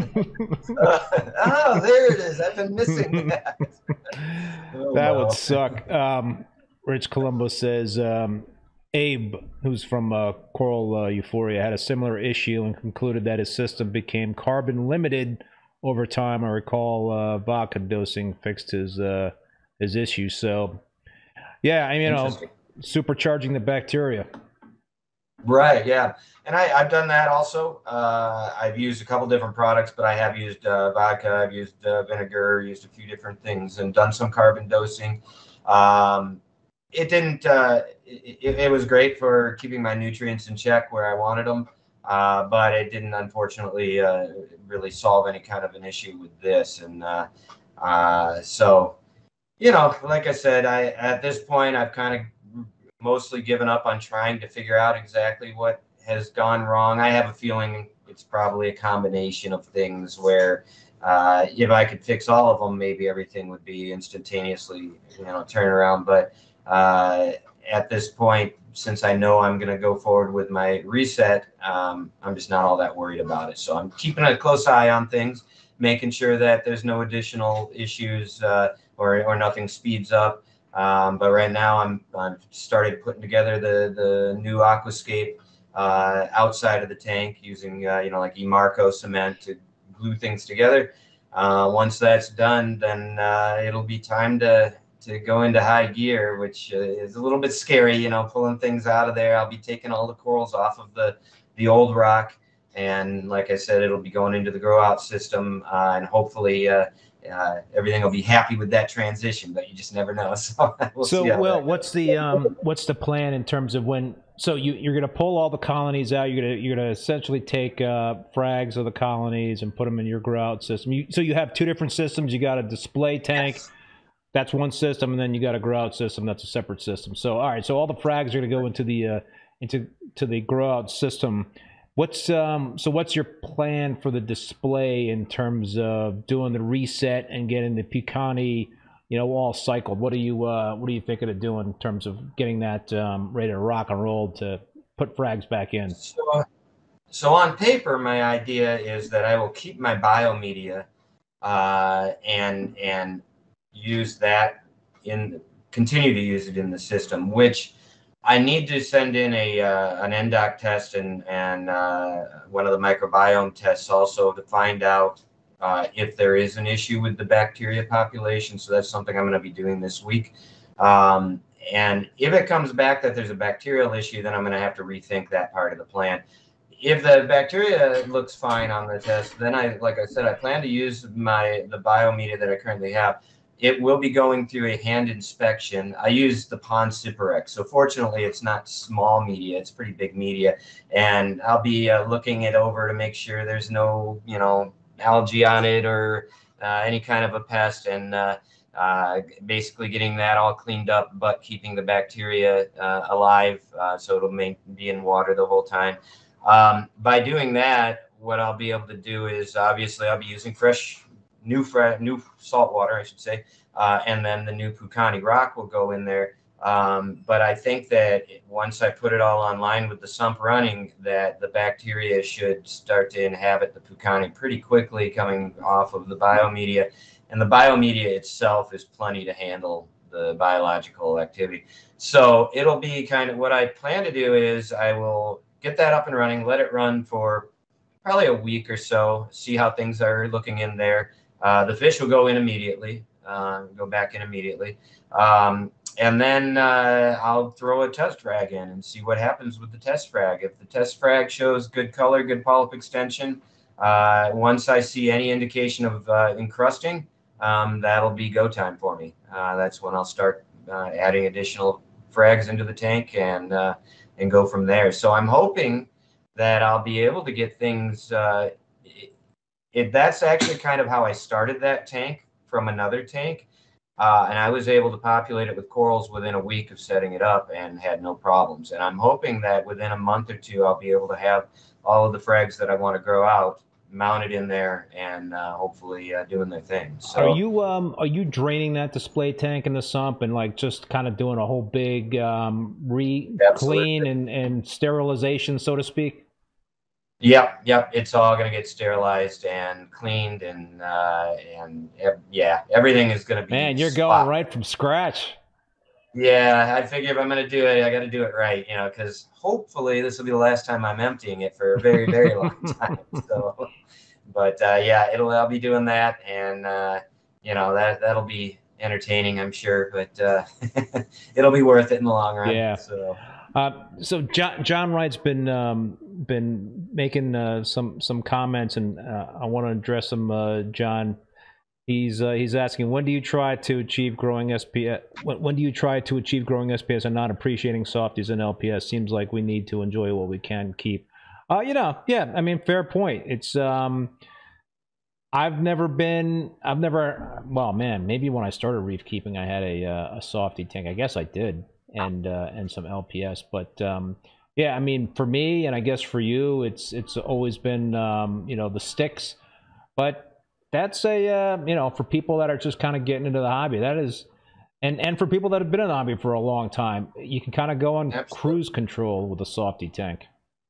oh, there it is. I've been missing that. Oh, that well. would suck. Um, Rich Colombo says um, Abe, who's from uh, Coral uh, Euphoria, had a similar issue and concluded that his system became carbon limited over time. I recall uh, vodka dosing fixed his uh, his issue. So, yeah, I mean, you know, supercharging the bacteria. Right, yeah. And I, I've done that also. Uh, I've used a couple different products, but I have used uh, vodka, I've used uh, vinegar, used a few different things, and done some carbon dosing. Um, it didn't, uh, it, it was great for keeping my nutrients in check where I wanted them, uh, but it didn't, unfortunately, uh, really solve any kind of an issue with this. And uh, uh, so, you know, like I said, I at this point, I've kind of mostly given up on trying to figure out exactly what has gone wrong. I have a feeling it's probably a combination of things where uh, if I could fix all of them, maybe everything would be instantaneously, you know, turn around. But uh, at this point, since I know I'm going to go forward with my reset, um, I'm just not all that worried about it. So I'm keeping a close eye on things, making sure that there's no additional issues uh, or, or nothing speeds up. Um, but right now I'm, I'm started putting together the, the new aquascape uh, outside of the tank using, uh, you know, like eMarco cement to glue things together. Uh, once that's done, then uh, it'll be time to, to go into high gear, which uh, is a little bit scary, you know, pulling things out of there. I'll be taking all the corals off of the, the old rock. And like I said, it'll be going into the grow out system uh, and hopefully uh, Uh, everything will be happy with that transition, but you just never know. So, we'll so well, what's the um, what's the plan in terms of when? So you, you're going to pull all the colonies out. You're going to you're going to essentially take uh, frags of the colonies and put them in your grow out system. You, so you have two different systems. You got a display tank. Yes. That's one system, and then you got a grow out system. That's a separate system. So all right. So all the frags are going to go into the uh, into to the grow out system. What's um so what's your plan for the display in terms of doing the reset and getting the Picanti, you know, all cycled? What are you uh what are you thinking of doing in terms of getting that um, ready to rock and roll to put frags back in? So, so on paper, my idea is that I will keep my biomedia uh, and and use that in continue to use it in the system, which I need to send in a uh, an N D O C test and and uh, one of the microbiome tests also to find out uh, if there is an issue with the bacteria population. So that's something I'm going to be doing this week. Um, and if it comes back that there's a bacterial issue, then I'm going to have to rethink that part of the plan. If the bacteria looks fine on the test, then I, like I said, I plan to use my the biomedia that I currently have. It will be going through a hand inspection. I use the Pond Ciparex. So fortunately, it's not small media. It's pretty big media. And I'll be uh, looking it over to make sure there's no, you know, algae on it or uh, any kind of a pest. And uh, uh, basically getting that all cleaned up, but keeping the bacteria uh, alive. Uh, so it'll make, be in water the whole time. Um, by doing that, what I'll be able to do is obviously I'll be using fresh new fresh, new salt water, I should say, uh, and then the new Picanti rock will go in there. Um, but I think that once I put it all online with the sump running, that the bacteria should start to inhabit the Picanti pretty quickly coming off of the biomedia. And the biomedia itself is plenty to handle the biological activity. So it'll be kind of what I plan to do is I will get that up and running, let it run for probably a week or so, see how things are looking in there. Uh, the fish will go in immediately, uh, go back in immediately. Um, and then uh, I'll throw a test frag in and see what happens with the test frag. If the test frag shows good color, good polyp extension, uh, once I see any indication of uh, encrusting, um, that'll be go time for me. Uh, that's when I'll start uh, adding additional frags into the tank and, uh, and go from there. So I'm hoping that I'll be able to get things uh, It, that's actually kind of how I started that tank from another tank. Uh, and I was able to populate it with corals within a week of setting it up and had no problems. And I'm hoping that within a month or two, I'll be able to have all of the frags that I want to grow out mounted in there and uh, hopefully uh, doing their thing. So, are you um are you draining that display tank in the sump and like just kind of doing a whole big um, re clean and, and sterilization, so to speak? Yep, yep. It's all going to get sterilized and cleaned, and uh, and yeah, everything is going to be. Man, you're spot. going right from scratch. Yeah, I figure if I'm going to do it, I got to do it right, you know, because hopefully this will be the last time I'm emptying it for a very, very long time. So, but uh, yeah, it'll. I'll be doing that, and uh, you know that that'll be entertaining, I'm sure, but uh, it'll be worth it in the long run. Yeah. So. Uh, so John, John Wright's been um, been making uh, some some comments, and uh, I want to address him. Uh, John, he's uh, he's asking, when do you try to achieve growing S P S? When, when do you try to achieve growing S P S and not appreciating softies and L P S? Seems like we need to enjoy what we can keep. Uh, you know, yeah, I mean, fair point. It's um, I've never been, I've never, well, man, maybe when I started reef keeping, I had a uh, a softie tank. I guess I did. and uh, and some L P S, but um, yeah, I mean, for me, and I guess for you, it's it's always been um, you know, the sticks, but that's a uh, you know, for people that are just kind of getting into the hobby, that is, and and for people that have been in the hobby for a long time, you can kind of go on Absolutely. cruise control with a softie tank.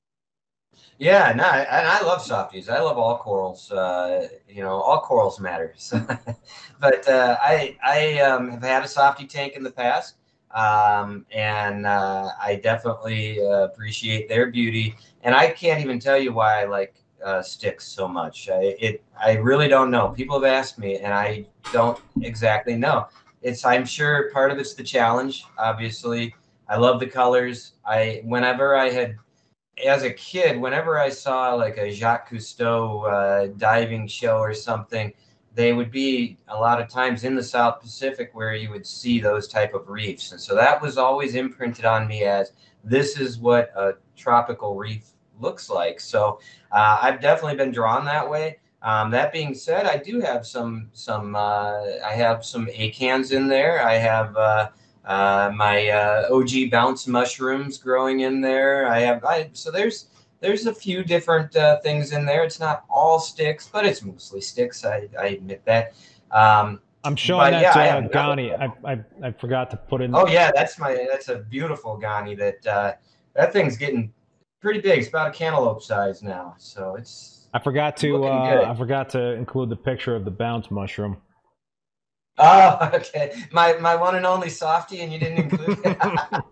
Yeah, no, and I love softies. I love all corals. Uh, you know, all corals matter. but uh, I I um, have had a softie tank in the past. Um, and uh, I definitely uh, appreciate their beauty. And I can't even tell you why I like uh, sticks so much. I, it, I really don't know. People have asked me, and I don't exactly know. It's, I'm sure part of it's the challenge. Obviously, I love the colors. I, whenever I had, as a kid, whenever I saw like a Jacques Cousteau uh, diving show or something, they would be a lot of times in the South Pacific where you would see those type of reefs. And so that was always imprinted on me as this is what a tropical reef looks like. So uh, I've definitely been drawn that way. Um, that being said, I do have some some uh, I have some acans in there. I have uh, uh, my uh, O G bounce mushrooms growing in there. I have I so there's there's a few different uh, things in there. It's not all sticks, but it's mostly sticks. I, I admit that. Um, I'm showing that yeah, to I uh, Ghani. I, I I forgot to put in. Oh yeah, that's my that's a beautiful Ghani. That uh, that thing's getting pretty big. It's about a cantaloupe size now. So it's. I forgot to uh, I forgot to include the picture of the bounce mushroom. Oh, okay. My my one and only softie, and you didn't include it.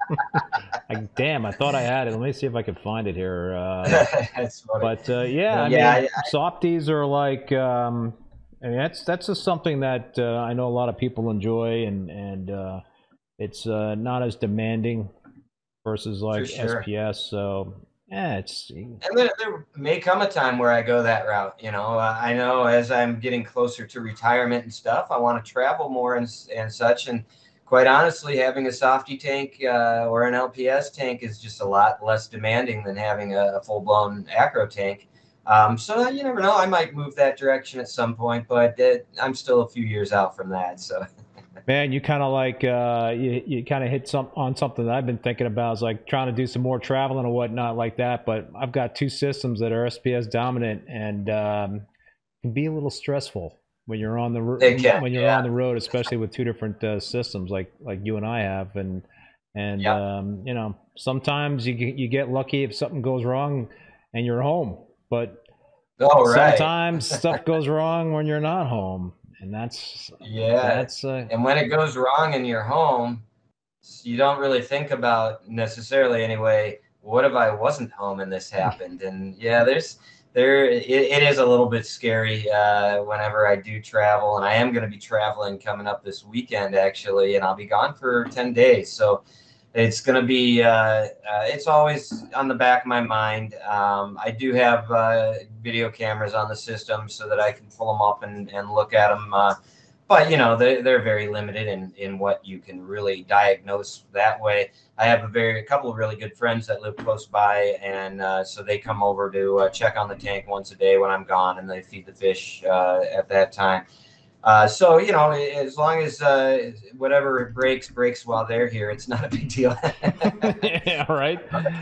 Like, damn, I thought I had it. Let me see if I can find it here. Uh, that's funny. But uh, yeah, I yeah, mean, I, softies are like. Um, I mean, that's that's just something that uh, I know a lot of people enjoy, and and uh, it's uh, not as demanding versus like sure. S P S. So yeah, it's. And there, there may come a time where I go that route. You know, uh, I know as I'm getting closer to retirement and stuff, I want to travel more and and such. And quite honestly, having a softy tank uh, or an L P S tank is just a lot less demanding than having a, a full blown acro tank. Um, so you never know. I might move that direction at some point, but it, I'm still a few years out from that. So. Man, you kind of like uh, you, you kind of hit some on something that I've been thinking about. Is like trying to do some more traveling and whatnot like that. But I've got two systems that are S P S dominant, and um, can be a little stressful when you're on the can, when you're yeah. on the road, especially with two different uh, systems like like you and I have. And and yep. um, you know, sometimes you you get lucky if something goes wrong and you're home, but oh, right. sometimes stuff goes wrong when you're not home. And that's yeah. That's uh, and when it goes wrong in your home, you don't really think about necessarily anyway. What if I wasn't home and this happened? And yeah, there's there it, it is a little bit scary uh, whenever I do travel, and I am going to be traveling coming up this weekend actually, and I'll be gone for ten days. So it's going to be uh, uh, it's always on the back of my mind. Um, I do have uh, video cameras on the system so that I can pull them up and, and look at them. Uh, but, you know, they, they're very limited in, in what you can really diagnose that way. I have a very a couple of really good friends that live close by, and uh, so they come over to uh, check on the tank once a day when I'm gone, and they feed the fish uh, at that time. Uh, so, you know, as long as uh, whatever breaks, breaks while they're here, it's not a big deal. Yeah, right.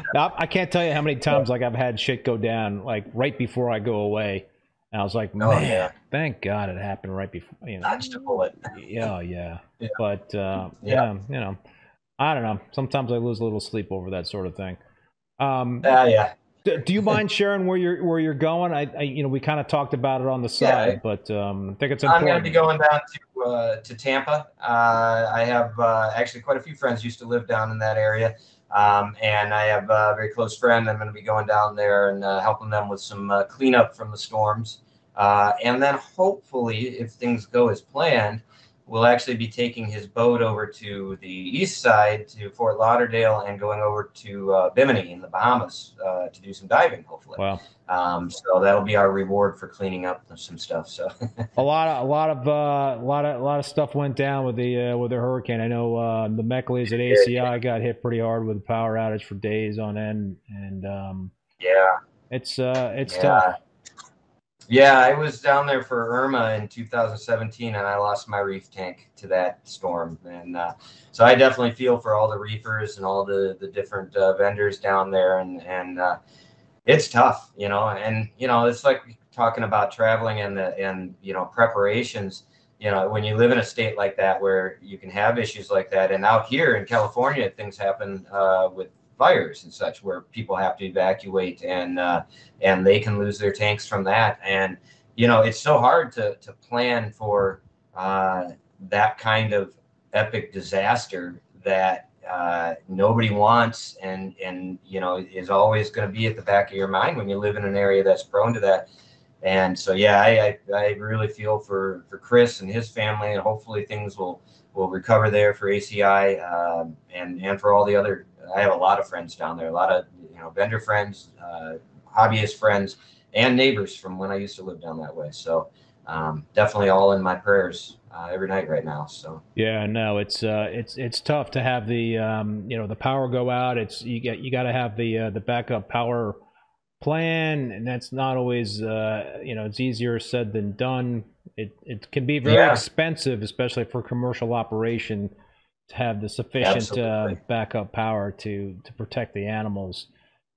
I can't tell you how many times like I've had shit go down like right before I go away. And I was like, man, oh, yeah. thank God it happened right before. You know, dodged a bullet. Yeah, yeah. yeah. But, uh, yeah. yeah, you know, I don't know. Sometimes I lose a little sleep over that sort of thing. Um, uh, yeah. Do you mind sharing where you're where you're going? I, I you know, we kind of talked about it on the side, yeah, but um, I think it's important. I'm going to be going down to uh, to Tampa. Uh, I have uh, actually quite a few friends used to live down in that area, um, and I have a very close friend. I'm going to be going down there and uh, helping them with some uh, cleanup from the storms, uh, and then hopefully, if things go as planned, we'll actually be taking his boat over to the east side to Fort Lauderdale and going over to uh, Bimini in the Bahamas uh, to do some diving, hopefully. Wow. Um, so that'll be our reward for cleaning up some stuff. So a lot of a lot of uh, a lot of a lot of stuff went down with the uh, with the hurricane. I know uh, the Meckley's at A C I got hit pretty hard with a power outage for days on end, and um, yeah, it's uh, it's yeah. tough. Yeah, I was down there for Irma in two thousand seventeen, and I lost my reef tank to that storm. And uh, so I definitely feel for all the reefers and all the, the different uh, vendors down there. And, and uh, it's tough, you know, and, you know, it's like talking about traveling and, the, and, you know, preparations. You know, when you live in a state like that where you can have issues like that. And out here in California, things happen uh, with fires and such where people have to evacuate, and uh, and they can lose their tanks from that. And you know, it's so hard to to plan for uh, that kind of epic disaster that uh, nobody wants, and and you know, is always going to be at the back of your mind when you live in an area that's prone to that. And so yeah, I I, I really feel for for Chris and his family, and hopefully things will will recover there for A C I, um, and and for all the other. I have a lot of friends down there, a lot of, you know, vendor friends, uh, hobbyist friends, and neighbors from when I used to live down that way. So um, definitely all in my prayers uh, every night right now. So yeah, no, it's uh, it's it's tough to have the um, you know the power go out. It's you get you got to have the uh, the backup power plan, and that's not always uh, you know it's easier said than done. It it can be very yeah, expensive, especially for commercial operation, to have the sufficient uh, absolutely. backup power to to protect the animals.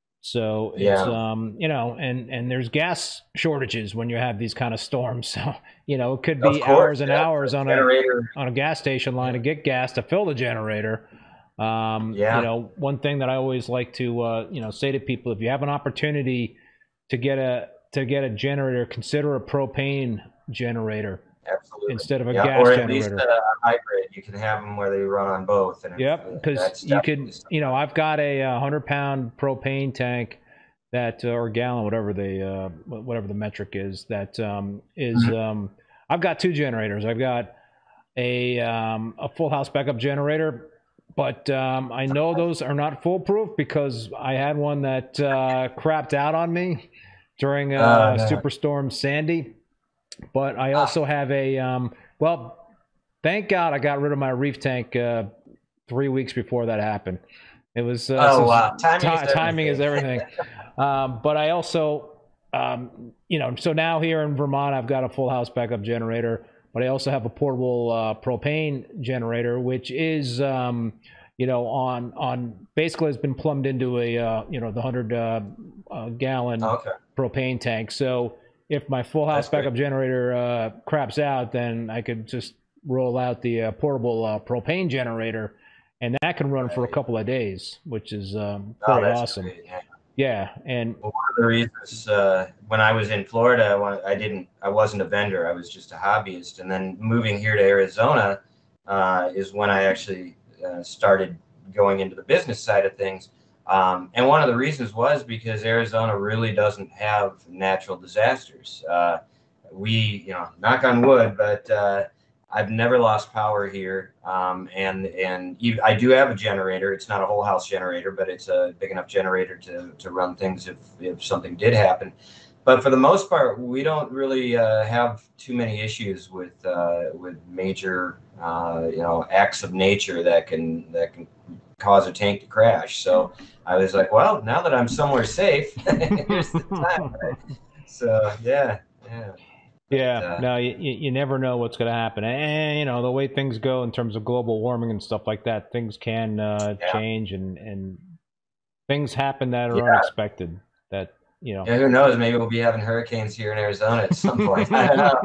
So it's Yeah, um you know and and there's gas shortages when you have these kind of storms. So you know it could of be course. hours and Yeah, hours the on a generator. on a gas station line Yeah, to get gas to fill the generator. Um, you yeah, know, one thing that I always like to uh, you know say to people: if you have an opportunity to get a to get a generator, consider a propane generator absolutely. instead of a Yeah, gas or at least a, generator. a hybrid. You can have them where they run on both, and if, Yep, uh, because that's you definitely could, something. you know, I've got a, uh hundred pound propane tank that, uh, or gallon, whatever the, uh, whatever the metric is, that um, is. Mhm. Um, I've got two generators. I've got a um, a full house backup generator, but um, I know those are not foolproof because I had one that uh, crapped out on me during Oh uh, no. Superstorm Sandy. But I Ah, also have a um, well, thank God I got rid of my reef tank uh, three weeks before that happened. It was uh, oh since wow, timing is t- timing is everything. everything. Um, but I also, um, you know, so now here in Vermont, I've got a full house backup generator, but I also have a portable uh, propane generator, which is, um, you know, on on basically has been plumbed into a, uh, you know, the hundred uh, uh, gallon Okay, propane tank. So if my full house that's great. backup generator uh, craps out, then I could just roll out the uh, portable uh, propane generator, and that can run for a Right. couple of days, which is um, Oh, pretty that's awesome. great. Yeah. Yeah, and Well, one of the reasons uh, when I was in Florida, I, wa- I didn't, I wasn't a vendor. I was just a hobbyist, and then moving here to Arizona uh, is when I actually uh, started going into the business side of things. Um, and one of the reasons was because Arizona really doesn't have natural disasters. Uh, we, you know, knock on wood, but uh, I've never lost power here. Um, and and ev- I do have a generator. It's not a whole house generator, but it's a big enough generator to, to run things if, if something did happen. But for the most part, we don't really uh, have too many issues with uh, with major uh, you know acts of nature that can that can cause a tank to crash. So I was like, well, now that I'm somewhere safe, here's the time. So yeah, yeah. But yeah, uh, no, you, you never know what's going to happen. And, you know, the way things go in terms of global warming and stuff like that, things can uh, yeah, change and, and things happen that are yeah. unexpected that, you know. Yeah, who knows? Maybe we'll be having hurricanes here in Arizona at some point. I don't know.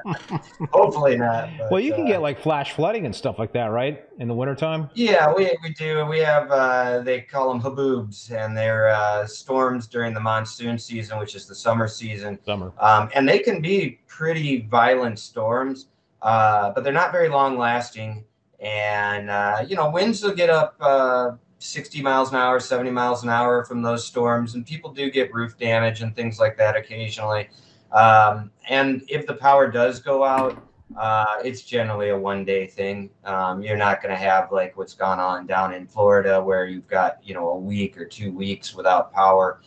Hopefully not. Well, But you can uh, get like flash flooding and stuff like that, right? In the wintertime? yeah, we, we do. We have, uh, they call them haboobs, and they're uh, storms during the monsoon season, which is the summer season. Summer. Um, and they can be pretty violent storms, uh, but they're not very long lasting. And, uh, you know, winds will get up uh, sixty miles an hour, seventy miles an hour from those storms. And people do get roof damage and things like that occasionally. Um, and if the power does go out, uh, it's generally a one day thing. Um, you're not going to have like what's gone on down in Florida where you've got, you know, a week or two weeks without power.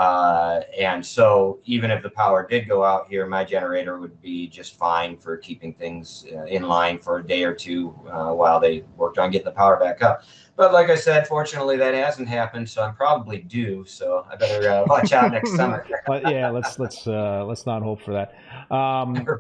Uh, and so even if the power did go out here, my generator would be just fine for keeping things uh, in line for a day or two uh, while they worked on getting the power back up. But like I said, fortunately that hasn't happened, so I'm probably due. So I better uh, watch out next summer. But yeah, let's let's uh, let's not hope for that. Um,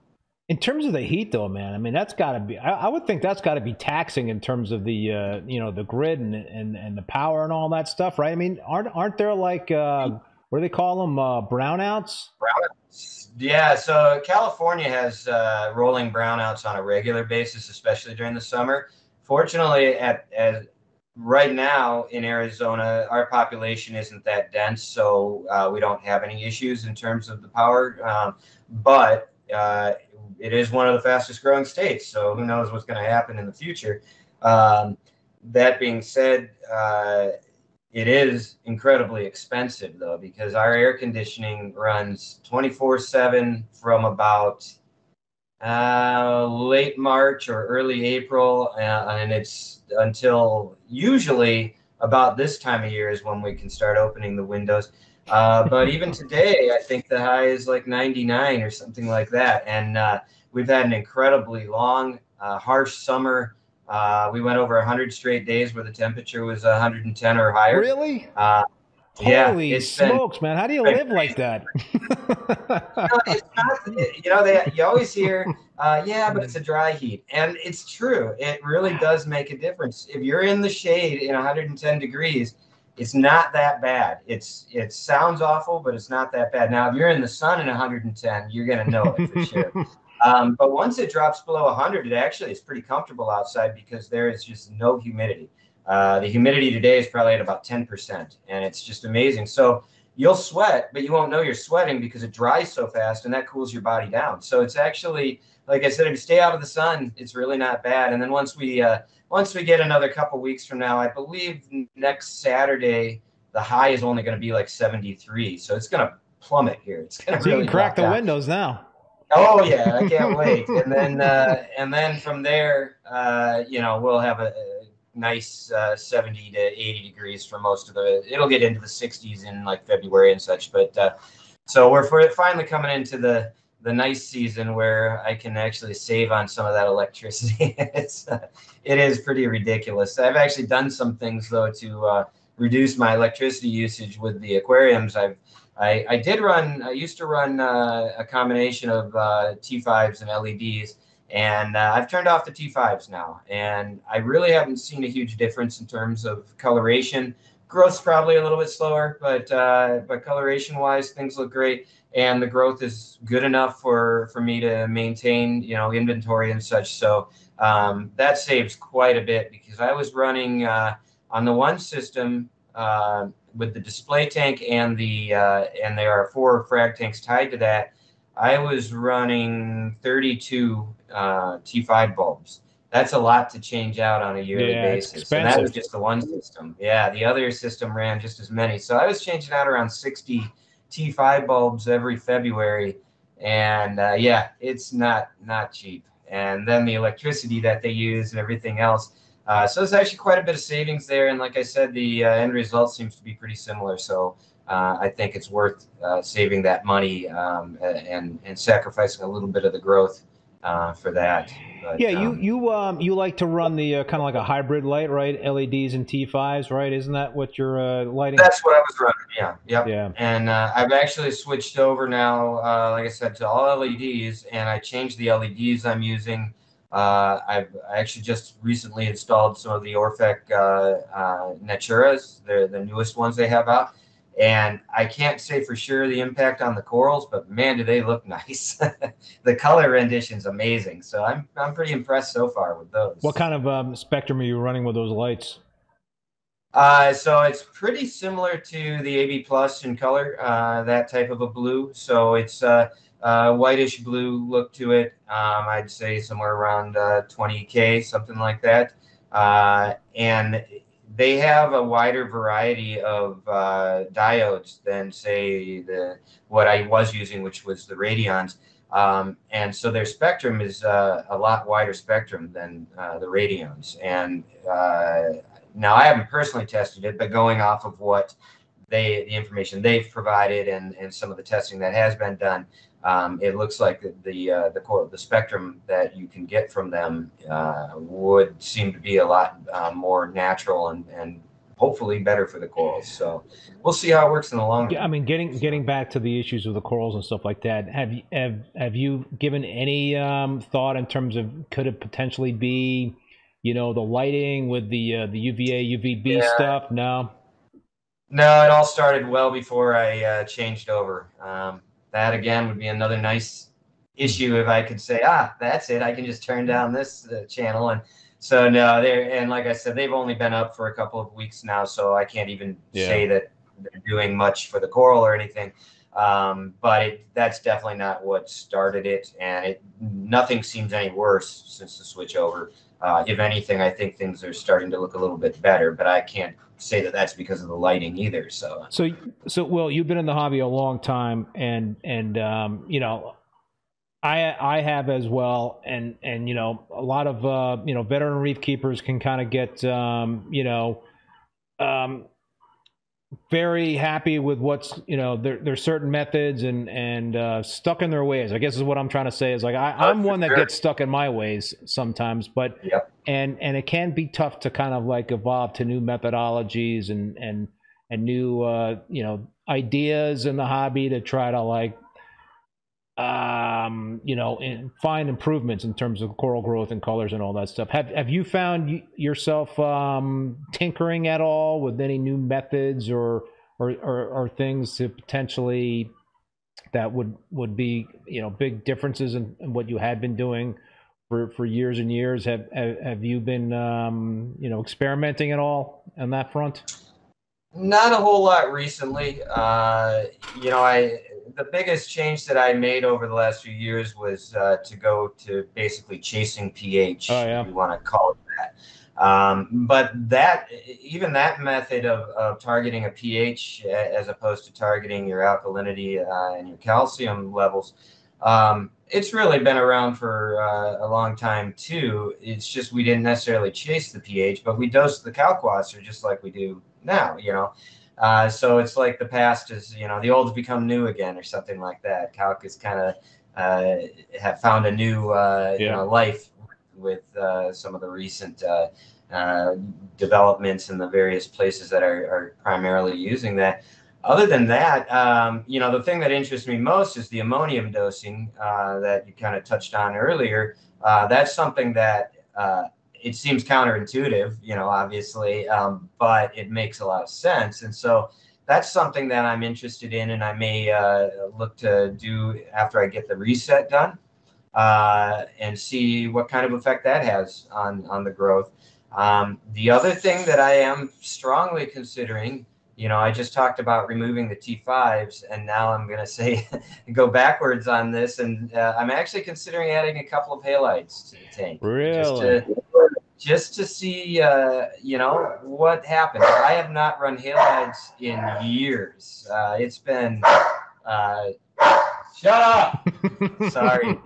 in terms of the heat, though, man, I mean that's got to be. I, I would think that's got to be taxing in terms of the uh, you know the grid and, and and the power and all that stuff, right? I mean, aren't aren't there like uh, what do they call them uh, brownouts? Brownouts. Yeah, so California has uh, rolling brownouts on a regular basis, especially during the summer. Fortunately, at, at right now in Arizona, our population isn't that dense, so uh, we don't have any issues in terms of the power. Um, but uh, it is one of the fastest growing states, so who knows what's going to happen in the future. Um, that being said, uh, it is incredibly expensive though, because our air conditioning runs twenty-four seven from about uh, late March or early April, uh, and it's until usually about this time of year is when we can start opening the windows. Uh, but even today, I think the high is like ninety-nine or something like that. And uh, we've had an incredibly long, uh, harsh summer. Uh, we went over one hundred straight days where the temperature was one hundred ten or higher. Really? Uh, yeah, Holy it's been, smokes, man! How do you been live like that? no, it's not. You know, they you always hear, uh, yeah, but it's a dry heat, and it's true. It really does make a difference. If you're in the shade in one hundred ten degrees, it's not that bad. It's it sounds awful, but it's not that bad. Now, if you're in the sun in one hundred ten, you're gonna know it for sure. Um, but once it drops below one hundred, it actually is pretty comfortable outside because there is just no humidity. Uh, the humidity today is probably at about ten percent, and it's just amazing. So you'll sweat, but you won't know you're sweating because it dries so fast, and that cools your body down. So it's actually, like I said, if you stay out of the sun, it's really not bad. And then once we uh, once we get another couple weeks from now, I believe next Saturday, the high is only going to be like seventy-three. So it's going to plummet here. It's going to So really you can crack drop the down. windows now. Oh yeah, I can't wait. And then uh, and then from there, uh, you know, we'll have a, a nice uh, seventy to eighty degrees for most of the. It'll get into the sixties in like February and such. But uh, so we're for, finally coming into the the nice season where I can actually save on some of that electricity. it's uh, it is pretty ridiculous. I've actually done some things though to uh, reduce my electricity usage with the aquariums. I've I, I did run, I used to run uh, a combination of uh, T fives and L E Ds, and uh, I've turned off the T fives now. And I really haven't seen a huge difference in terms of coloration. Growth's probably a little bit slower, but uh, but coloration-wise, things look great. And the growth is good enough for, for me to maintain, you know, inventory and such. So um, that saves quite a bit because I was running uh, on the one system, uh, with the display tank and the uh, and there are four frag tanks tied to that. I was running thirty-two uh, T five bulbs. That's a lot to change out on a yearly Yeah, it's basis. And that was expensive. just the one system. Yeah, the other system ran just as many. So I was changing out around sixty T five bulbs every February. And uh, yeah, it's not not cheap. And then the electricity that they use and everything else. Uh, so there's actually quite a bit of savings there. And like I said, the uh, end result seems to be pretty similar. So uh, I think it's worth uh, saving that money um, and, and sacrificing a little bit of the growth uh, for that. But, Yeah, you um, you um you like to run the uh, kind of like a hybrid light, right? L E Ds and T fives, right? Isn't that what you're uh, lighting? that's what I was running. Yeah. Yep. Yeah. And uh, I've actually switched over now, uh, like I said, to all L E Ds, and I changed the L E Ds I'm using. Uh, I've I actually just recently installed some of the Orphec uh, uh, Naturas, the the newest ones they have out, and I can't say for sure the impact on the corals, but man, do they look nice! The color rendition's amazing, so I'm I'm pretty impressed so far with those. What kind of um, spectrum are you running with those lights? Uh, so it's pretty similar to the A B Plus in color, uh, that type of a blue. So it's uh, uh, whitish blue look to it. Um, I'd say somewhere around uh, twenty K, something like that. Uh, and they have a wider variety of uh, diodes than, say, the what I was using, which was the Radions. Um, and so their spectrum is uh, a lot wider spectrum than uh, the Radions. And uh, now, I haven't personally tested it, but going off of what they, the information they've provided, and, and some of the testing that has been done, um, it looks like the the uh, the, core, the spectrum that you can get from them uh, would seem to be a lot uh, more natural and, and hopefully better for the corals. So we'll see how it works in the long run. Yeah, I mean, getting getting back to the issues with the corals and stuff like that. Have you have have you given any um, thought in terms of could it potentially be, you know, the lighting with the uh, the U V A, U V B Yeah. stuff? No. No, it all started well before I uh, changed over. Um, that again would be another nice issue if I could say, ah, that's it. I can just turn down this uh, channel. And so no, they're and like I said, they've only been up for a couple of weeks now, so I can't even Yeah. say that they're doing much for the coral or anything. Um, but it, that's definitely not what started it, and it nothing seems any worse since the switch over. Uh, if anything, I think things are starting to look a little bit better, but I can't say that that's because of the lighting either. So, So so Will, you've been in the hobby a long time, and and um, you know, I I have as well, and and you know, a lot of uh, you know, veteran reef keepers can kind of get um, you know, um, very happy with what's, you know, there, there's certain methods and and uh, stuck in their ways. I guess is what I'm trying to say. Is like I, I'm one that gets stuck in my ways sometimes, but Yep. and and it can be tough to kind of like evolve to new methodologies and and and new uh, you know, ideas in the hobby to try to like um you know, and find improvements in terms of coral growth and colors and all that stuff. Have have you found y- yourself um tinkering at all with any new methods or or or, or things to potentially that would would be, you know, big differences in, in what you had been doing for for years and years? Have have, have you been um you know, experimenting at all on that front? Not a whole lot recently. Uh, you know, I the biggest change that I made over the last few years was uh, to go to basically chasing pH, Oh, yeah. if you want to call it that. Um, but that even that method of, of targeting a pH as opposed to targeting your alkalinity uh, and your calcium levels, um, it's really been around for uh, a long time too. It's just we didn't necessarily chase the pH, but we dosed the calquasser just like we do now, you know. Uh, so it's like the past is, you know, the old's become new again or something like that. Calc is kind of uh, have found a new, uh, Yeah. you know, life with uh, some of the recent uh, uh, developments in the various places that are, are primarily using that. Other than that, um, you know, the thing that interests me most is the ammonium dosing uh, that you kind of touched on earlier. Uh, that's something that uh, it seems counterintuitive, you know, obviously, um, but it makes a lot of sense. And so that's something that I'm interested in, and I may uh, look to do after I get the reset done uh, and see what kind of effect that has on, on the growth. Um, the other thing that I am strongly considering, you know, I just talked about removing the T fives, and now I'm going to say go backwards on this. And uh, I'm actually considering adding a couple of halides to the tank. Just Really? to, just to see, uh, you know, what happens. I have not run halides in years. Uh, it's been, uh, shut up. Sorry.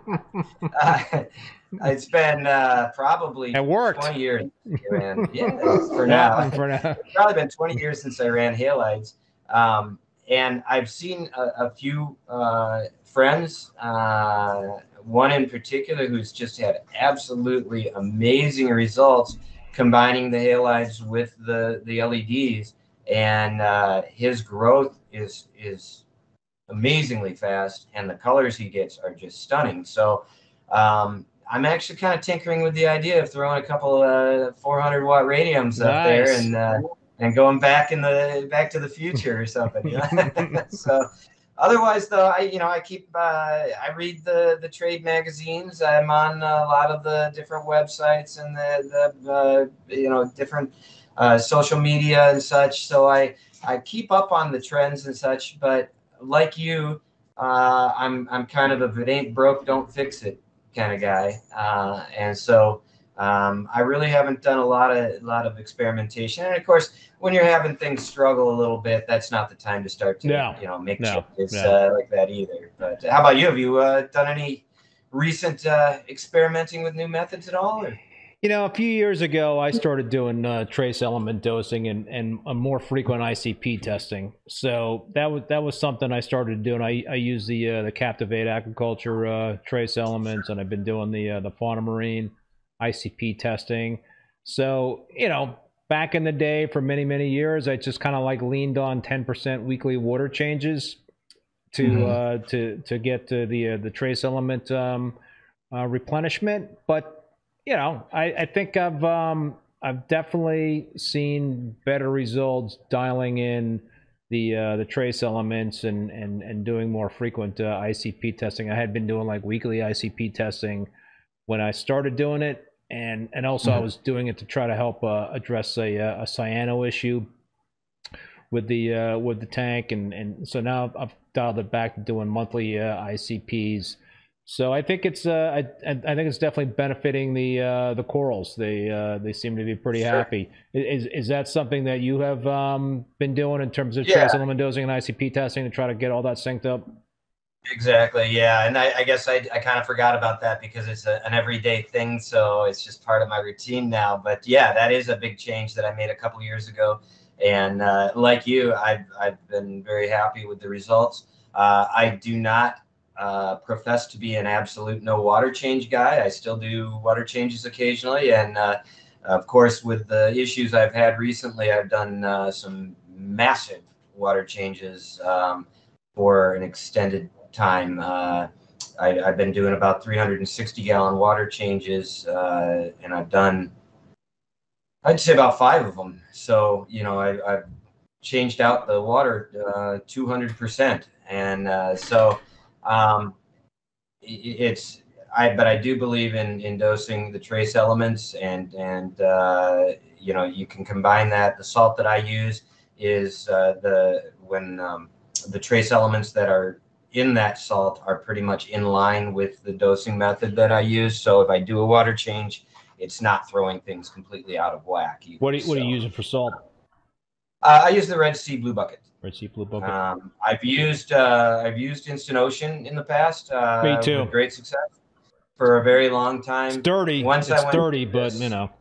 Uh, it's been uh, probably It worked. twenty years. Man. Yeah, for now. Yeah, for now. It's probably been twenty years since I ran halides. Um, and I've seen a, a few uh, friends, uh, one in particular who's just had absolutely amazing results combining the halides with the, the L E Ds. And uh, his growth is is amazingly fast, and the colors he gets are just stunning. So um, I'm actually kind of tinkering with the idea of throwing a couple of uh, four hundred watt radiums up there Nice. and uh, and going back in the back to the future or something. You know? So otherwise, though, I you know I keep uh, I read the the trade magazines. I'm on a lot of the different websites and the the uh, you know different uh, social media and such. So I I keep up on the trends and such, but like you, uh, I'm I'm kind of a if it ain't broke, don't fix it kind of guy, uh, and so um, I really haven't done a lot of a lot of experimentation. And of course, when you're having things struggle a little bit, that's not the time to start to No. you know make No. changes No. uh, like that either. But how about you? Have you uh, done any recent uh, experimenting with new methods at all? Or? You know, a few years ago, I started doing uh, trace element dosing and, and a more frequent I C P testing. So that was that was something I started doing. I I use the uh, the Captivate Agriculture uh, trace elements, and I've been doing the uh, the Fauna Marine I C P testing. So you know, back in the day, for many many years, I just kind of like leaned on ten percent weekly water changes to mm-hmm. uh, to to get to the uh, the trace element um, uh, replenishment, but you know, I, I think I've um, I've definitely seen better results dialing in the uh, the trace elements and, and, and doing more frequent uh, I C P testing. I had been doing like weekly I C P testing when I started doing it, and and also mm-hmm. I was doing it to try to help uh, address a a cyano issue with the uh, with the tank, and, and so now I've dialed it back to doing monthly uh, I C Ps. So I think it's uh, I, I think it's definitely benefiting the uh, the corals. They uh, they seem to be pretty sure. happy. Is is that something that you have um, been doing in terms of yeah. trace element dosing and I C P testing to try to get all that synced up? Exactly. Yeah, and I, I guess I I kind of forgot about that because it's a, an everyday thing. So it's just part of my routine now. But yeah, that is a big change that I made a couple years ago. And uh, like you, I've, I've been very happy with the results. Uh, I do not uh, profess to be an absolute no water change guy. I still do water changes occasionally. And uh, of course, with the issues I've had recently, I've done uh, some massive water changes um, for an extended time. Uh, I, I've been doing about three hundred sixty gallon water changes, uh, and I've done, I'd say about five of them. So, you know, I, I've changed out the water uh, two hundred percent. And uh, so um, it's, I, but I do believe in, in dosing the trace elements, and, and uh, you know, you can combine that. The salt that I use is uh, the, when um, the trace elements that are in that salt are pretty much in line with the dosing method that I use. So if I do a water change, it's not throwing things completely out of whack either. What are, you, what so, are you using for salt? Uh, I use the Red Sea Blue Bucket. Red Sea Blue Bucket. Um, I've used uh, I've used Instant Ocean in the past. Uh, Me too. With great success for a very long time. It's dirty. Once it's I went dirty, but you know.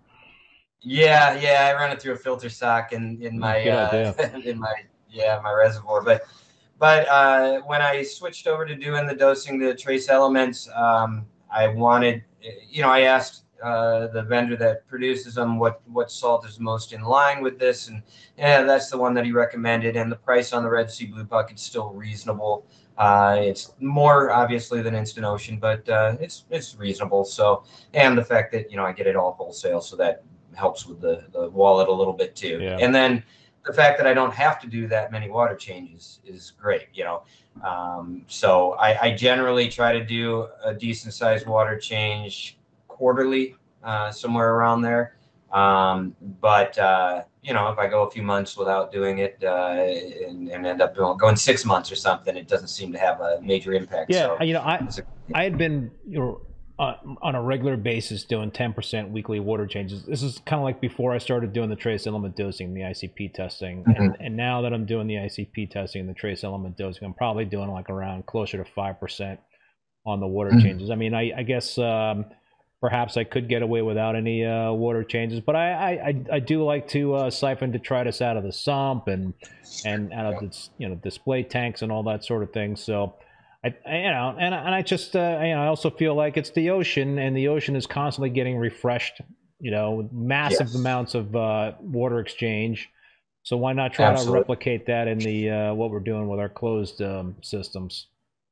Yeah, yeah, I run it through a filter sock in in my uh, in my yeah my reservoir. But but uh, when I switched over to doing the dosing the trace elements, um, I wanted, you know, I asked uh, the vendor that produces them what what salt is most in line with this, and yeah, that's the one that he recommended. And the price on the Red Sea Blue Bucket is still reasonable. Uh, it's more obviously than Instant Ocean, but uh, it's it's reasonable. So, and the fact that, you know, I get it all wholesale, so that helps with the, the wallet a little bit too. Yeah. And then the fact that I don't have to do that many water changes is great, you know. Um, so I, I generally try to do a decent sized water change quarterly, uh, somewhere around there. Um, but, uh, you know, if I go a few months without doing it uh, and, and end up doing, going six months or something, it doesn't seem to have a major impact. Yeah, so you know, I a, I had been, you know, uh, on a regular basis doing ten percent weekly water changes. This is kind of like before I started doing the trace element dosing, the I C P testing. Mm-hmm. And, and now that I'm doing the I C P testing and the trace element dosing, I'm probably doing like around closer to five percent on the water mm-hmm. changes. I mean, I, I guess um, perhaps I could get away without any uh, water changes, but I, I, I do like to uh, siphon detritus out of the sump and and out of the, you know, display tanks and all that sort of thing. So, I, I you know, and and I just uh, you know, I also feel like it's the ocean, and the ocean is constantly getting refreshed. You know, with massive yes. amounts of uh, water exchange. So why not try Absolutely. to replicate that in the uh, what we're doing with our closed um, systems?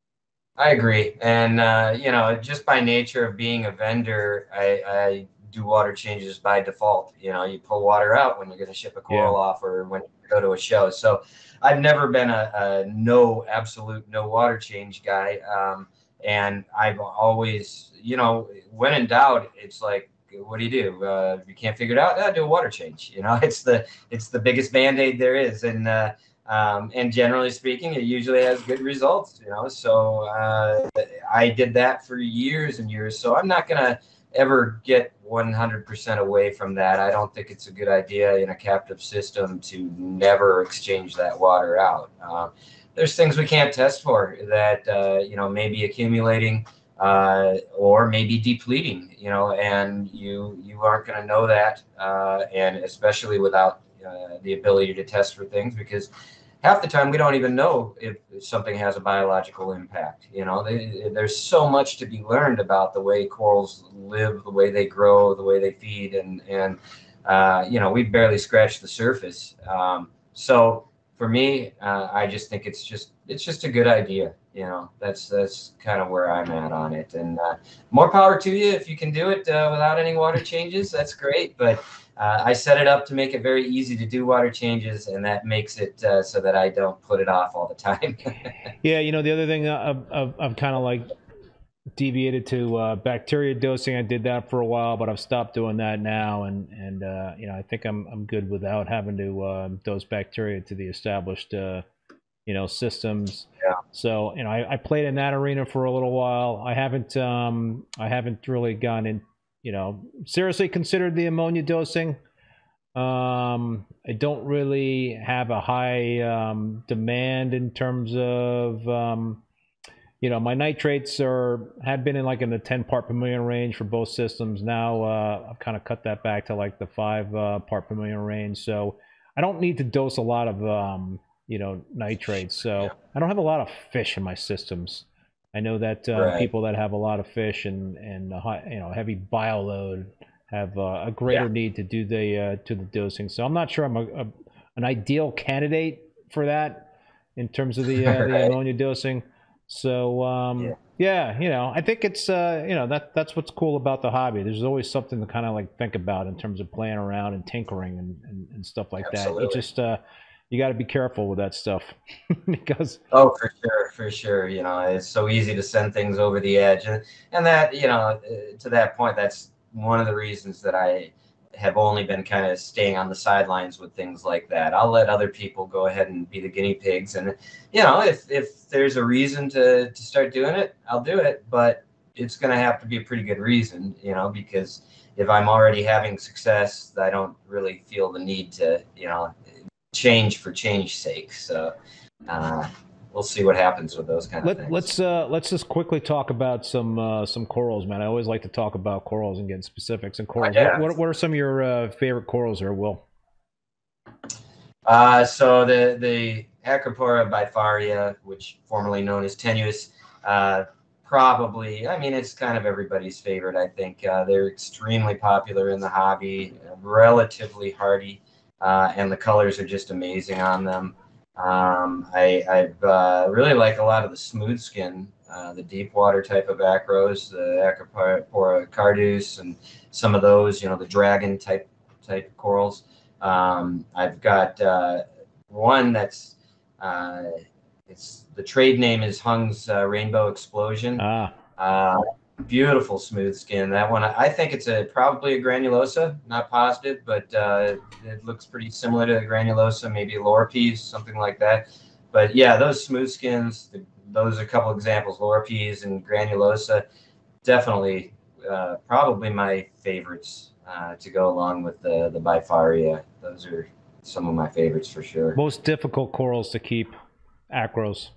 I agree. And, uh, you know, just by nature of being a vendor, I, I do water changes by default. You know, you pull water out when you're going to ship a coral yeah. off or when you go to a show. So I've never been a, a no, absolute no water change guy. Um, and I've always, you know, when in doubt, it's like, what do you do? Uh, if you can't figure it out, yeah, do a water change. You know, it's the, it's the biggest Band-Aid there is. And, uh, Um, and generally speaking, it usually has good results, you know. So uh, I did that for years and years. So I'm not going to ever get one hundred percent away from that. I don't think it's a good idea in a captive system to never exchange that water out. Uh, there's things we can't test for that, uh, you know, maybe accumulating uh, or maybe depleting, you know, and you, you aren't going to know that. Uh, and especially without uh, the ability to test for things, because half the time we don't even know if, if something has a biological impact. You know, they, there's so much to be learned about the way corals live, the way they grow, the way they feed, and and uh, you know, we've barely scratched the surface. Um, so for me, uh, I just think it's just it's just a good idea. You know, that's that's kind of where I'm at on it. And uh, more power to you if you can do it uh, without any water changes. That's great, but. Uh, I set it up to make it very easy to do water changes, and that makes it uh, so that I don't put it off all the time. Yeah, you know, the other thing I've, I've, I've kind of like deviated to uh, bacteria dosing. I did that for a while, but I've stopped doing that now, and and uh, you know, I think I'm I'm good without having to uh, dose bacteria to the established uh, you know systems. Yeah. So you know, I, I played in that arena for a little while. I haven't um, I haven't really gone in. You know, seriously considered the ammonia dosing. Um, I don't really have a high um, demand in terms of, um, you know, my nitrates are have been in like in the ten part per million range for both systems. Now uh, I've kind of cut that back to like the five uh, part per million range. So I don't need to dose a lot of um, you know, nitrates, so Yeah. I don't have a lot of fish in my systems. I know that uh, Right. people that have a lot of fish and and a high, you know, heavy bio load have uh, a Yeah. greater need to do the uh, to the dosing. So I'm not sure I'm a, a an ideal candidate for that in terms of the uh, the Right. ammonia dosing. So Yeah. um, yeah, you know, I think it's uh, you know, that that's what's cool about the hobby. There's always something to kind of like think about in terms of playing around and tinkering and, and, and stuff like that. You Absolutely. just uh, you got to be careful with that stuff because Oh, for sure, for sure. You know, it's so easy to send things over the edge, and and that, you know, uh, to that point, that's one of the reasons that I have only been kind of staying on the sidelines with things like that. I'll let other people go ahead and be the guinea pigs, and you know, if if there's a reason to to start doing it, I'll do it, but it's going to have to be a pretty good reason, you know, because if I'm already having success, I don't really feel the need to, you know, change for change's sake. So. Uh, we'll see what happens with those kind of let things. let's uh, let's just quickly talk about some uh, some corals, man. I always like to talk about corals and get specifics and Oh, corals. What yeah. what, what are some of your uh, favorite corals there, Will? Uh, so the the Acropora bifaria, which formerly known as tenuis, uh, probably, I mean, it's kind of everybody's favorite, I think. Uh, they're extremely popular in the hobby, uh, relatively hardy, uh, and the colors are just amazing on them. Um, I I've, uh, really like a lot of the smooth skin, uh, the deep water type of acros, the Acropora cardus, and some of those, you know, the dragon type type corals. Um, I've got uh, one that's uh, it's the trade name is Hung's uh, Rainbow Explosion. Ah, Uh, Beautiful smooth skin. That one, I think it's a probably a granulosa, not positive, but uh, it looks pretty similar to a granulosa, maybe a loripes, something like that. But yeah, those smooth skins, the, those are a couple examples, loripes and granulosa, definitely uh, probably my favorites uh, to go along with the the bifaria. Those are some of my favorites for sure. most difficult corals to keep, acros.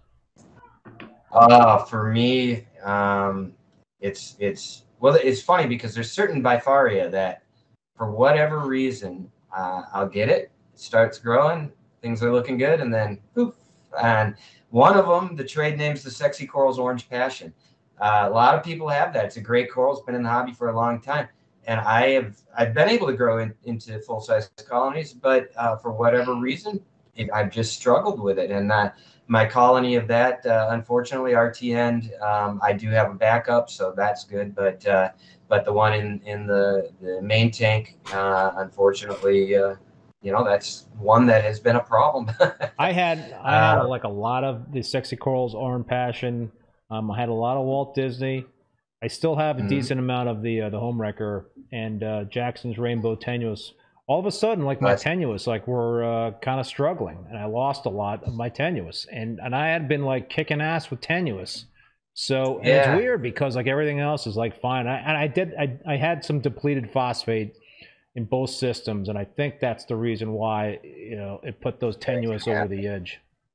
Uh, for me, um, it's it's well, it's funny because there's certain bifaria that, for whatever reason, uh, I'll get it. It starts growing, things are looking good, and then poof. And one of them, the trade name's the Sexy Corals Orange Passion. Uh, a lot of people have that. It's a great coral. It's been in the hobby for a long time, and I have I've been able to grow in, into full size colonies, but uh, for whatever reason, it, I've just struggled with it, and uh, my colony of that, uh, unfortunately, R T N. Um, I do have a backup, so that's good. But uh, but the one in in the the main tank, uh, unfortunately, uh, you know, that's one that has been a problem. I had I had a, uh, like a lot of the sexy corals, orange passion. Um, I had a lot of Walt Disney. I still have a mm, decent amount of the uh, the home wrecker and uh, Jackson's rainbow tenuous. All of a sudden, like my that's tenuous, like we're uh, kind of struggling, and I lost a lot of my tenuous, and and I had been like kicking ass with tenuous. So and it's yeah. weird because like everything else is like fine. I, and I did I I had some depleted phosphate in both systems, and I think that's the reason why you know it put those tenuous over the edge.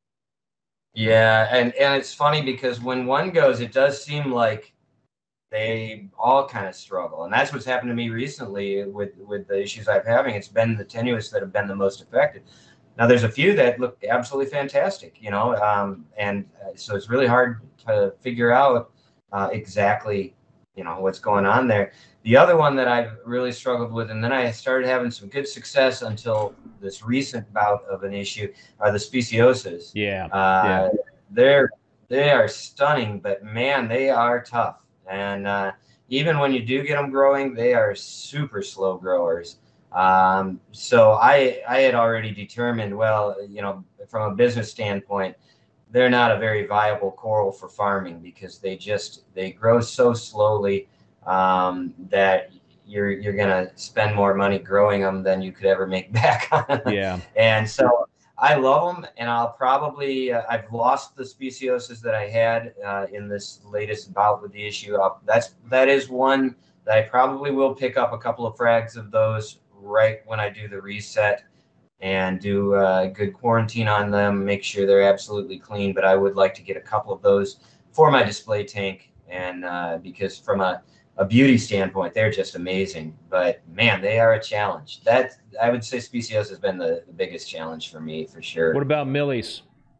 Yeah, and and it's funny because when one goes, it does seem like they all kind of struggle, and that's what's happened to me recently with with the issues I'm having. It's been the tenuous that have been the most affected. Now, there's a few that look absolutely fantastic, you know, um, and uh, so it's really hard to figure out uh, exactly, you know, what's going on there. The other one that I've really struggled with, and then I started having some good success until this recent bout of an issue, are the speciosas. Yeah, yeah. Uh, they're they are stunning, but man, they are tough. And uh, even when you do get them growing, they are super slow growers. Um, so I I had already determined, well, you know, from a business standpoint, they're not a very viable coral for farming because they just they grow so slowly um, that you're you're gonna spend more money growing them than you could ever make back on them. Yeah. And so I love them, and I'll probably uh, I've lost the speciosus that I had uh, in this latest bout with the issue. I'll, that's that is one that I probably will pick up a couple of frags of those right when I do the reset and do a good quarantine on them, make sure they're absolutely clean. But I would like to get a couple of those for my display tank, and uh, because from a a beauty standpoint, they're just amazing. But man, they are a challenge. That I would say Specios has been the, the biggest challenge for me for sure. What about Millies?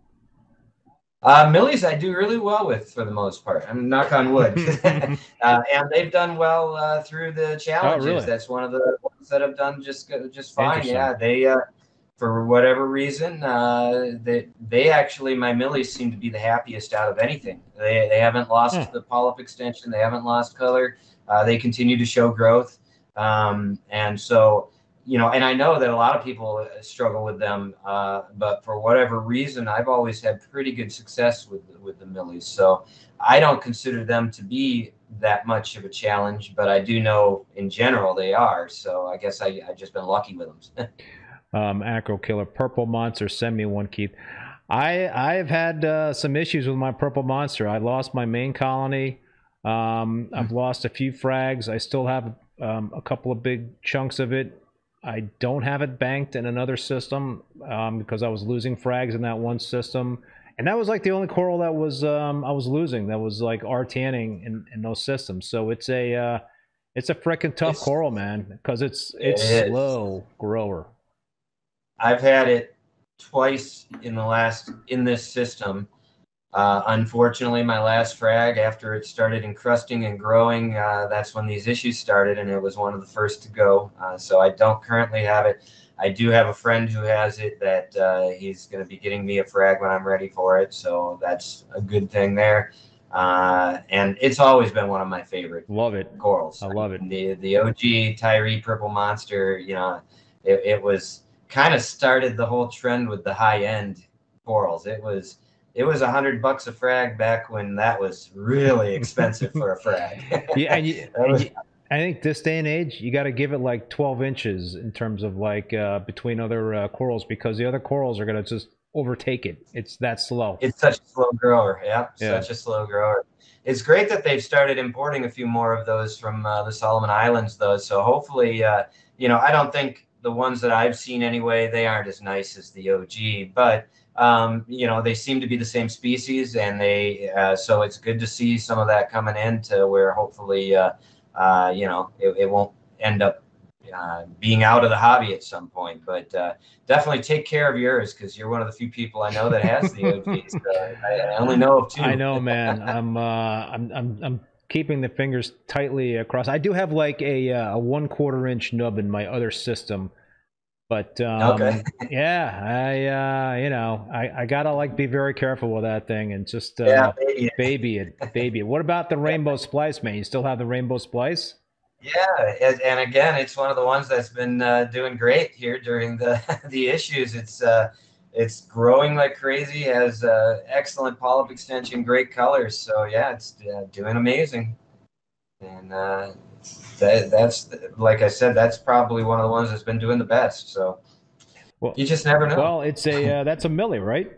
Uh, Millies, I do really well with for the most part. I'm knock on wood, uh, and they've done well uh, through the challenges. Oh, really? That's one of the ones that have done just just fine. Yeah, they uh, for whatever reason, uh, they they actually my Millies seem to be the happiest out of anything. They they haven't lost Hmm. the polyp extension. They haven't lost color. Uh, they continue to show growth, um, and so. You know, and I know that a lot of people struggle with them, uh, but for whatever reason, I've always had pretty good success with with the Millies. So I don't consider them to be that much of a challenge, but I do know in general they are. So I guess I, I've just been lucky with them. um, Acro Killer, Purple Monster, send me one, Keith. I I've had uh, some issues with my Purple Monster. I lost my main colony. Um, I've lost a few frags. I still have um, a couple of big chunks of it. I don't have it banked in another system um, because I was losing frags in that one system, and that was like the only coral that was um, I was losing. That was like R tanning in, in those systems. So it's a uh, it's a freaking tough It's- coral, man, because it's it's It is. slow grower. I've had it twice in the last in this system. Uh, unfortunately, my last frag, after it started encrusting and growing, uh, that's when these issues started, and it was one of the first to go. Uh, so I don't currently have it. I do have a friend who has it that uh, he's going to be getting me a frag when I'm ready for it. So that's a good thing there. Uh, and it's always been one of my favorite Love it. corals. I love it. The the O G Tyree Purple Monster, you know, it, it was kind of started the whole trend with the high end corals. It was it was a hundred bucks a frag back when that was really expensive for a frag. Yeah, and, you, That was- and you, I think this day and age, you got to give it like twelve inches in terms of like uh, between other uh, corals, because the other corals are going to just overtake it. It's that slow. It's such a slow grower. Yeah, Yeah. such a slow grower. It's great that they've started importing a few more of those from uh, the Solomon Islands, though. So hopefully, uh, you know, I don't think the ones that I've seen anyway, they aren't as nice as the O G, but um, you know, they seem to be the same species, and they uh, so it's good to see some of that coming in to where hopefully, uh, uh, you know, it, it won't end up uh, being out of the hobby at some point. But uh, definitely take care of yours, because you're one of the few people I know that has the O Gs. Uh, I, I only know of two. I know, man. I'm, uh, I'm, I'm, I'm keeping the fingers tightly across. I do have like a, uh, a one quarter inch nub in my other system, but um, Okay. yeah, I, uh, you know, I, I gotta like be very careful with that thing and just uh, Yeah, maybe. baby it, baby it. What about the rainbow splice, man? You still have the rainbow splice? Yeah, and, and again, it's one of the ones that's been uh, doing great here during the the issues. It's uh, it's growing like crazy, has uh, excellent polyp extension, great colors. So yeah, it's uh, doing amazing. And uh, that that's like I said, that's probably one of the ones that's been doing the best. So Well, you just never know. well, it's a uh, that's a millie, right?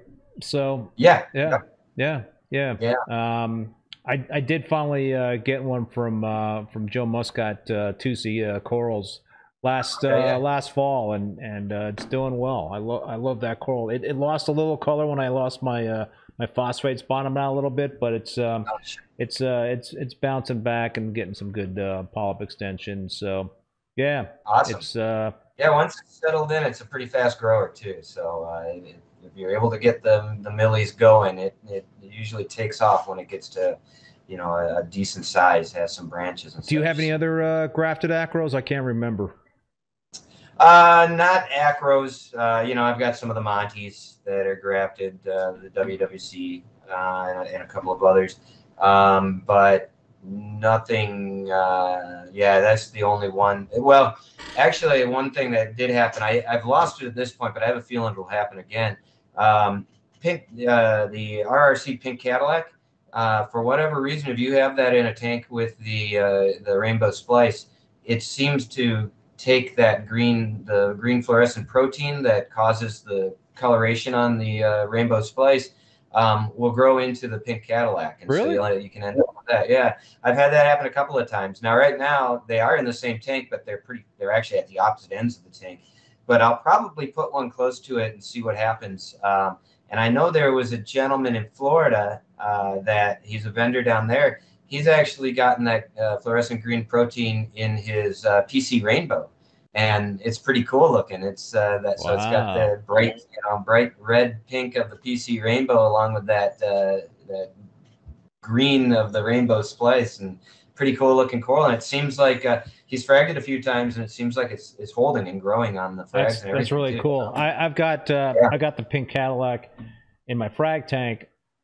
So yeah, yeah, yeah, yeah. Yeah. Um, I I did finally uh, get one from uh, from Joe Muscat uh, Tusi uh, Corals last uh, Okay, yeah. last fall, and and uh, it's doing well. I love I love that coral. It, it lost a little color when I lost my uh, my phosphates bottomed out a little bit, but it's um, Oh, sure. it's uh, it's it's bouncing back and getting some good uh, polyp extension. So yeah, Awesome. it's uh, Yeah, once it's settled in, it's a pretty fast grower too. So uh, if if you're able to get the the millies going, it, it usually takes off when it gets to, you know, a, a decent size, has some branches and do you such. have any other uh, grafted acros? I can't remember. Uh, not acros. Uh, you know, I've got some of the Montes that are grafted, uh, the W W C, uh, and, and a couple of others. Um, but nothing, uh, yeah, that's the only one. Well, actually, one thing that did happen, I, I've lost it at this point, but I have a feeling it'll happen again. Um, pink, uh, the R R C Pink Cadillac, uh, for whatever reason, if you have that in a tank with the, uh, the Rainbow Splice, it seems to take that green, the green fluorescent protein that causes the coloration on the uh, Rainbow Splice, um, will grow into the Pink Cadillac. And Really? so you'll, you can end up with that. Yeah, I've had that happen a couple of times. Now, right now, they are in the same tank, but they're pretty, they're actually at the opposite ends of the tank. But I'll probably put one close to it and see what happens. Um, and I know there was a gentleman in Florida uh, that he's a vendor down there. he's actually gotten that uh, fluorescent green protein in his uh, P C Rainbow, and it's pretty cool looking. It's uh, that so it's got Wow. the bright, you know, bright red pink of the P C Rainbow along with that uh, that green of the rainbow splice, and pretty cool looking coral. And it seems like uh, he's fragged it a few times, and it seems like it's it's holding and growing on the frags. That's and that's everything really too. cool. I, I've got uh, Yeah. I got the pink Cadillac in my frag tank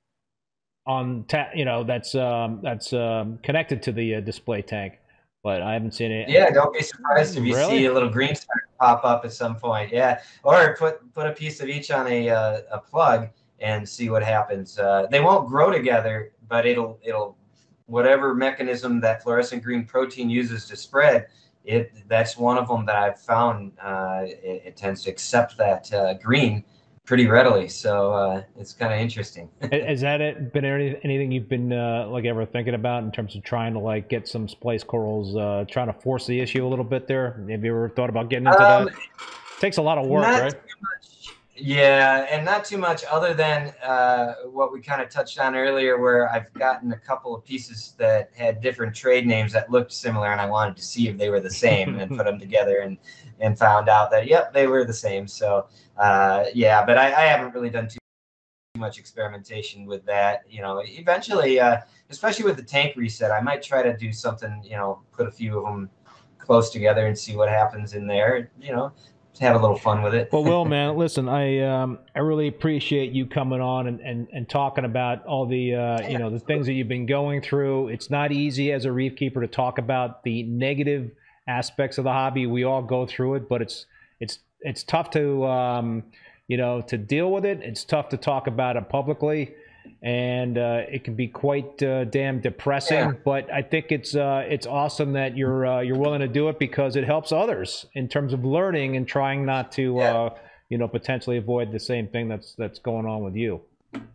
on ta- you know that's um, that's um, connected to the uh, display tank, but I haven't seen it. Yeah, don't be surprised if you Really? see a little green start pop up at some point. Yeah, or put put a piece of each on a uh, a plug and see what happens. Uh, they won't grow together, but it'll it'll whatever mechanism that fluorescent green protein uses to spread. It that's one of them that I've found. Uh, it, it tends to accept that uh, green pretty readily, so uh, it's kind of interesting. Has that it been any, anything you've been uh, like ever thinking about in terms of trying to like get some splice corals, uh, trying to force the issue a little bit there? Have you ever thought about getting into Um, that? Takes a lot of work, Not right? too much. Yeah, and not too much other than uh, what we kind of touched on earlier, where I've gotten a couple of pieces that had different trade names that looked similar, and I wanted to see if they were the same and put them together, and and found out that, yep, they were the same. So, uh, yeah, but I, I haven't really done too much experimentation with that. You know, eventually, uh, especially with the tank reset, I might try to do something, you know, put a few of them close together and see what happens in there, you know, have a little fun with it. Well, Will, man, listen, I um, I really appreciate you coming on and, and, and talking about all the uh, you know the things that you've been going through. It's not easy as a reef keeper to talk about the negative aspects of the hobby. We all go through it, but it's it's it's tough to um, you know to deal with it. It's tough to talk about it publicly, and uh, it can be quite uh, damn depressing. Yeah. But I think it's uh, it's awesome that you're uh, you're willing to do it because it helps others in terms of learning and trying not to Yeah. uh, you know potentially avoid the same thing that's that's going on with you.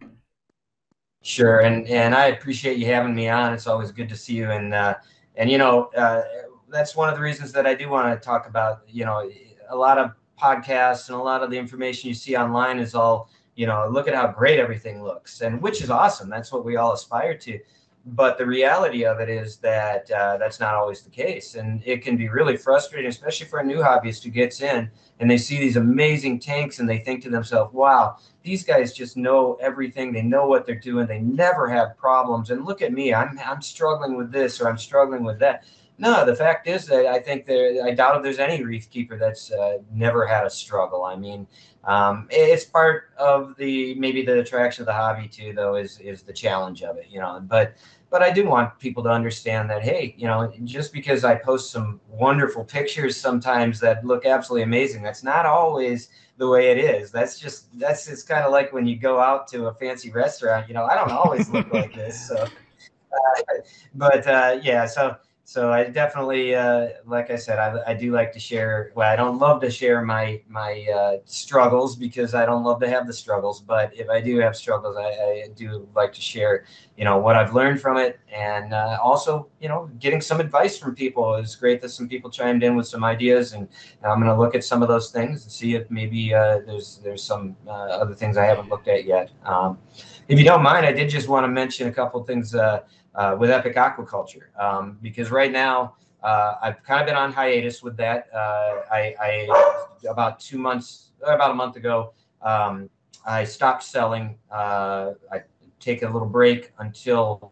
Sure, and and I appreciate you having me on. It's always good to see you, and uh, and you know uh, that's one of the reasons that I do want to talk about. You know, a lot of podcasts and a lot of the information you see online is all, you know, look at how great everything looks, and which is awesome. That's what we all aspire to. But the reality of it is that uh, that's not always the case, and it can be really frustrating, especially for a new hobbyist who gets in and they see these amazing tanks and they think to themselves, "Wow, these guys just know everything. They know what they're doing. They never have problems. And look at me, I'm I'm struggling with this or I'm struggling with that." No, the fact is that I think there, I doubt if there's any reef keeper that's uh, never had a struggle. I mean, um, it's part of the maybe the attraction of the hobby too, though, is is the challenge of it, you know. But but I do want people to understand that, hey, you know, just because I post some wonderful pictures sometimes that look absolutely amazing, that's not always the way it is. That's just that's it's kind of like when you go out to a fancy restaurant. You know, I don't always look like this, so. Uh, but uh, yeah, so. So I definitely, uh, like I said, I, I do like to share. Well, I don't love to share my my uh, struggles because I don't love to have the struggles. But if I do have struggles, I, I do like to share, you know, what I've learned from it, and uh, also, you know, getting some advice from people. It's great that some people chimed in with some ideas, and I'm going to look at some of those things and see if maybe uh, there's there's some uh, other things I haven't looked at yet. Um, if you don't mind, I did just want to mention a couple of things. Uh, Uh, with Epic Aquaculture, um, because right now uh, I've kind of been on hiatus with that. Uh, I, I about two months, about a month ago, um, I stopped selling. Uh, I take a little break until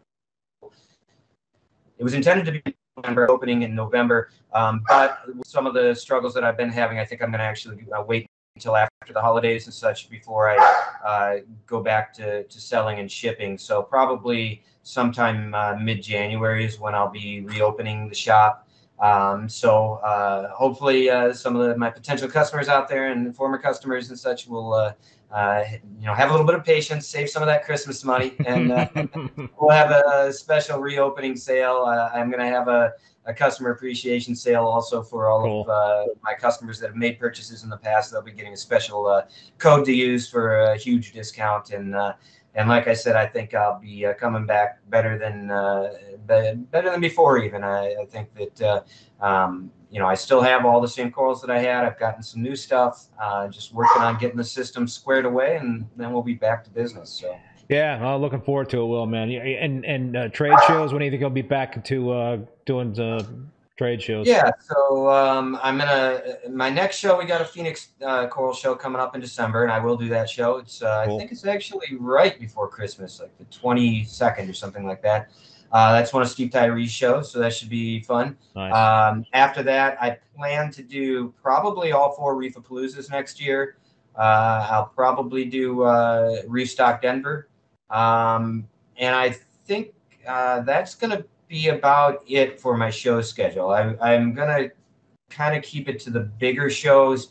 it was intended to be November, opening in November, um, but some of the struggles that I've been having, I think I'm going to actually uh, wait until after the holidays and such before I uh, go back to, to selling and shipping. So probably sometime uh, mid-January is when I'll be reopening the shop. Um, so uh, hopefully uh, some of the, my potential customers out there and former customers and such will uh, uh, you know, have a little bit of patience, save some of that Christmas money, and uh, we'll have a special reopening sale. Uh, I'm going to have a, a customer appreciation sale also for all Cool. of uh, my customers that have made purchases in the past. They'll be getting a special uh, code to use for a huge discount. And uh, and like I said, I think I'll be uh, coming back better than uh, be, better than before. Even I, I think that uh, um, you know, I still have all the same corals that I had. I've gotten some new stuff. Uh, just working on getting the system squared away, and then we'll be back to business. So. Yeah, uh, looking forward to it, Will, man. Yeah, and and uh, trade shows. When do you think he'll be back to uh, doing the trade shows? Yeah, so um, I'm gonna my next show. We got a Phoenix uh, Coral show coming up in December, and I will do that show. It's uh, Cool. I think it's actually right before Christmas, like the twenty-second or something like that. Uh, that's one of Steve Tyree's shows, so that should be fun. Nice. Um, after that, I plan to do probably all four Reefapaloozas next year. Uh, I'll probably do uh, Restock Denver, um, and I think uh, that's gonna be about it for my show schedule. I, I'm gonna kind of keep it to the bigger shows.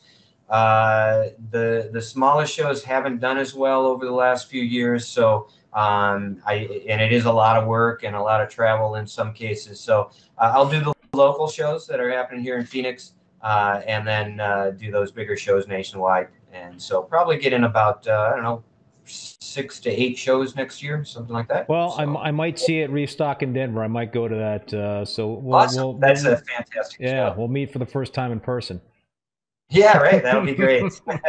Uh, the the smaller shows haven't done as well over the last few years, so um, I and it is a lot of work and a lot of travel in some cases. So uh, I'll do the local shows that are happening here in Phoenix, uh, and then uh, do those bigger shows nationwide. And so probably get in about uh, I don't know six to eight shows next year, something like that. Well, so, I, I might see it Restock in Denver. I might go to that. Uh, so we'll, awesome. we'll, That's we'll, a fantastic yeah, show. we'll meet for the first time in person. Yeah, right. That'll be great. All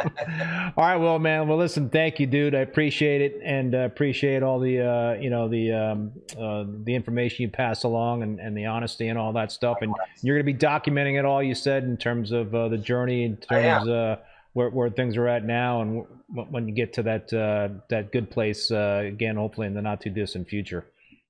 right, well, man. Well, listen, thank you, dude. I appreciate it, and uh, appreciate all the, uh, you know, the um, uh, the information you pass along, and, and the honesty and all that stuff. And you're going to be documenting it all. You said in terms of uh, the journey, in terms uh, where where things are at now, and w- when you get to that uh, that good place uh, again, hopefully in the not too distant future.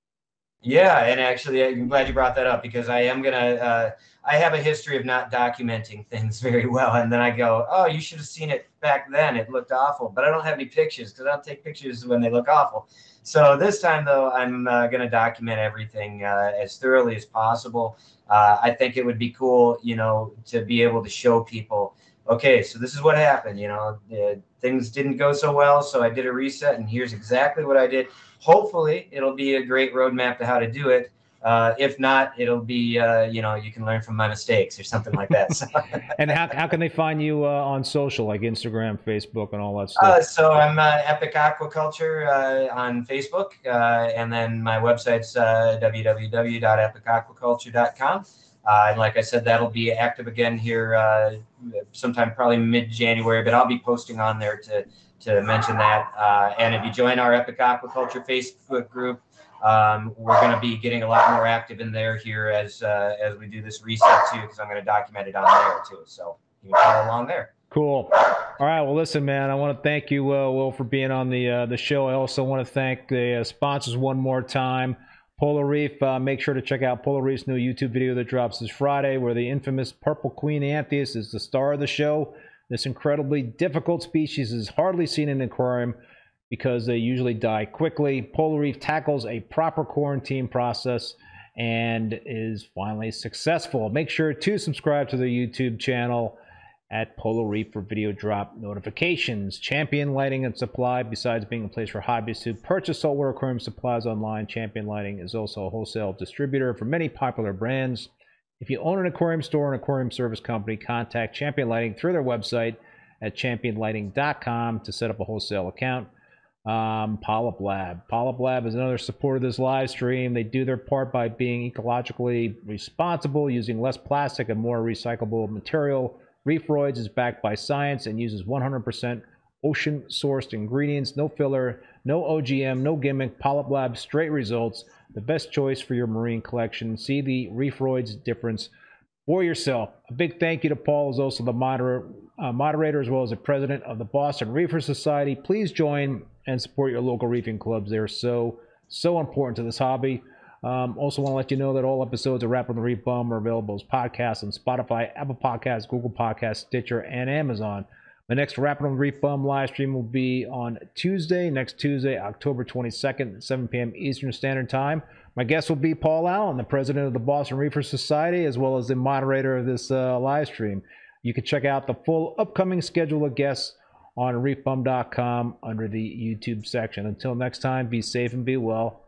Yeah, and actually, I'm glad you brought that up because I am gonna. Uh, I have a history of not documenting things very well, and then I go, "Oh, you should have seen it back then. It looked awful." But I don't have any pictures because I don't take pictures when they look awful. So this time, though, I'm uh, gonna document everything uh, as thoroughly as possible. Uh, I think it would be cool, you know, to be able to show people, okay, so this is what happened. You know, uh, things didn't go so well, so I did a reset, and here's exactly what I did. Hopefully, it'll be a great roadmap to how to do it. Uh, if not, it'll be, uh, you know, you can learn from my mistakes or something like that. So. And how, how can they find you uh, on social, like Instagram, Facebook, and all that stuff? Uh, so I'm uh, Epic Aquaculture uh, on Facebook, uh, and then my website's uh, w w w dot epic aquaculture dot com. Uh, and like I said, that'll be active again here uh, sometime probably mid-January, but I'll be posting on there to to mention that. Uh, and if you join our Epic Aquaculture Facebook group, um, we're going to be getting a lot more active in there here as uh, as we do this reset too, because I'm going to document it on there too. So you can follow along there. Cool. All right. Well, listen, man, I want to thank you, uh, Will, for being on the uh, the show. I also want to thank the uh, sponsors one more time. Polar Reef, uh, make sure to check out Polar Reef's new YouTube video that drops this Friday, where the infamous purple queen anthias is the star of the show. This incredibly difficult species is hardly seen in an aquarium because they usually die quickly. Polar Reef tackles a proper quarantine process and is finally successful. Make sure to subscribe to the YouTube channel at Polar Reef for video drop notifications. Champion Lighting and Supply, besides being a place for hobbyists to purchase saltwater aquarium supplies online, Champion Lighting is also a wholesale distributor for many popular brands. If you own an aquarium store or an aquarium service company, contact Champion Lighting through their website at champion lighting dot com to set up a wholesale account. Um, Polyp Lab. Polyp Lab is another supporter of this live stream. They do their part by being ecologically responsible, using less plastic and more recyclable material. Reefroids is backed by science and uses one hundred percent ocean-sourced ingredients, no filler, no O G M, no gimmick. Polyp Lab, straight results. The best choice for your marine collection. See the Reefroids difference for yourself. A big thank you to Paul, who's also the moderator, uh, moderator as well as the president of the Boston Reefer Society. Please join and support your local reefing clubs. They're so, so important to this hobby. Um, also want to let you know that all episodes of Rap on the Reef Bum are available as podcasts on Spotify, Apple Podcasts, Google Podcasts, Stitcher, and Amazon. The next Rap on the Reef Bum live stream will be on Tuesday, next Tuesday, October twenty-second at seven p.m. Eastern Standard Time. My guest will be Paul Allen, the president of the Boston Reefer Society, as well as the moderator of this uh, live stream. You can check out the full upcoming schedule of guests on reef bum dot com under the YouTube section. Until next time, be safe and be well.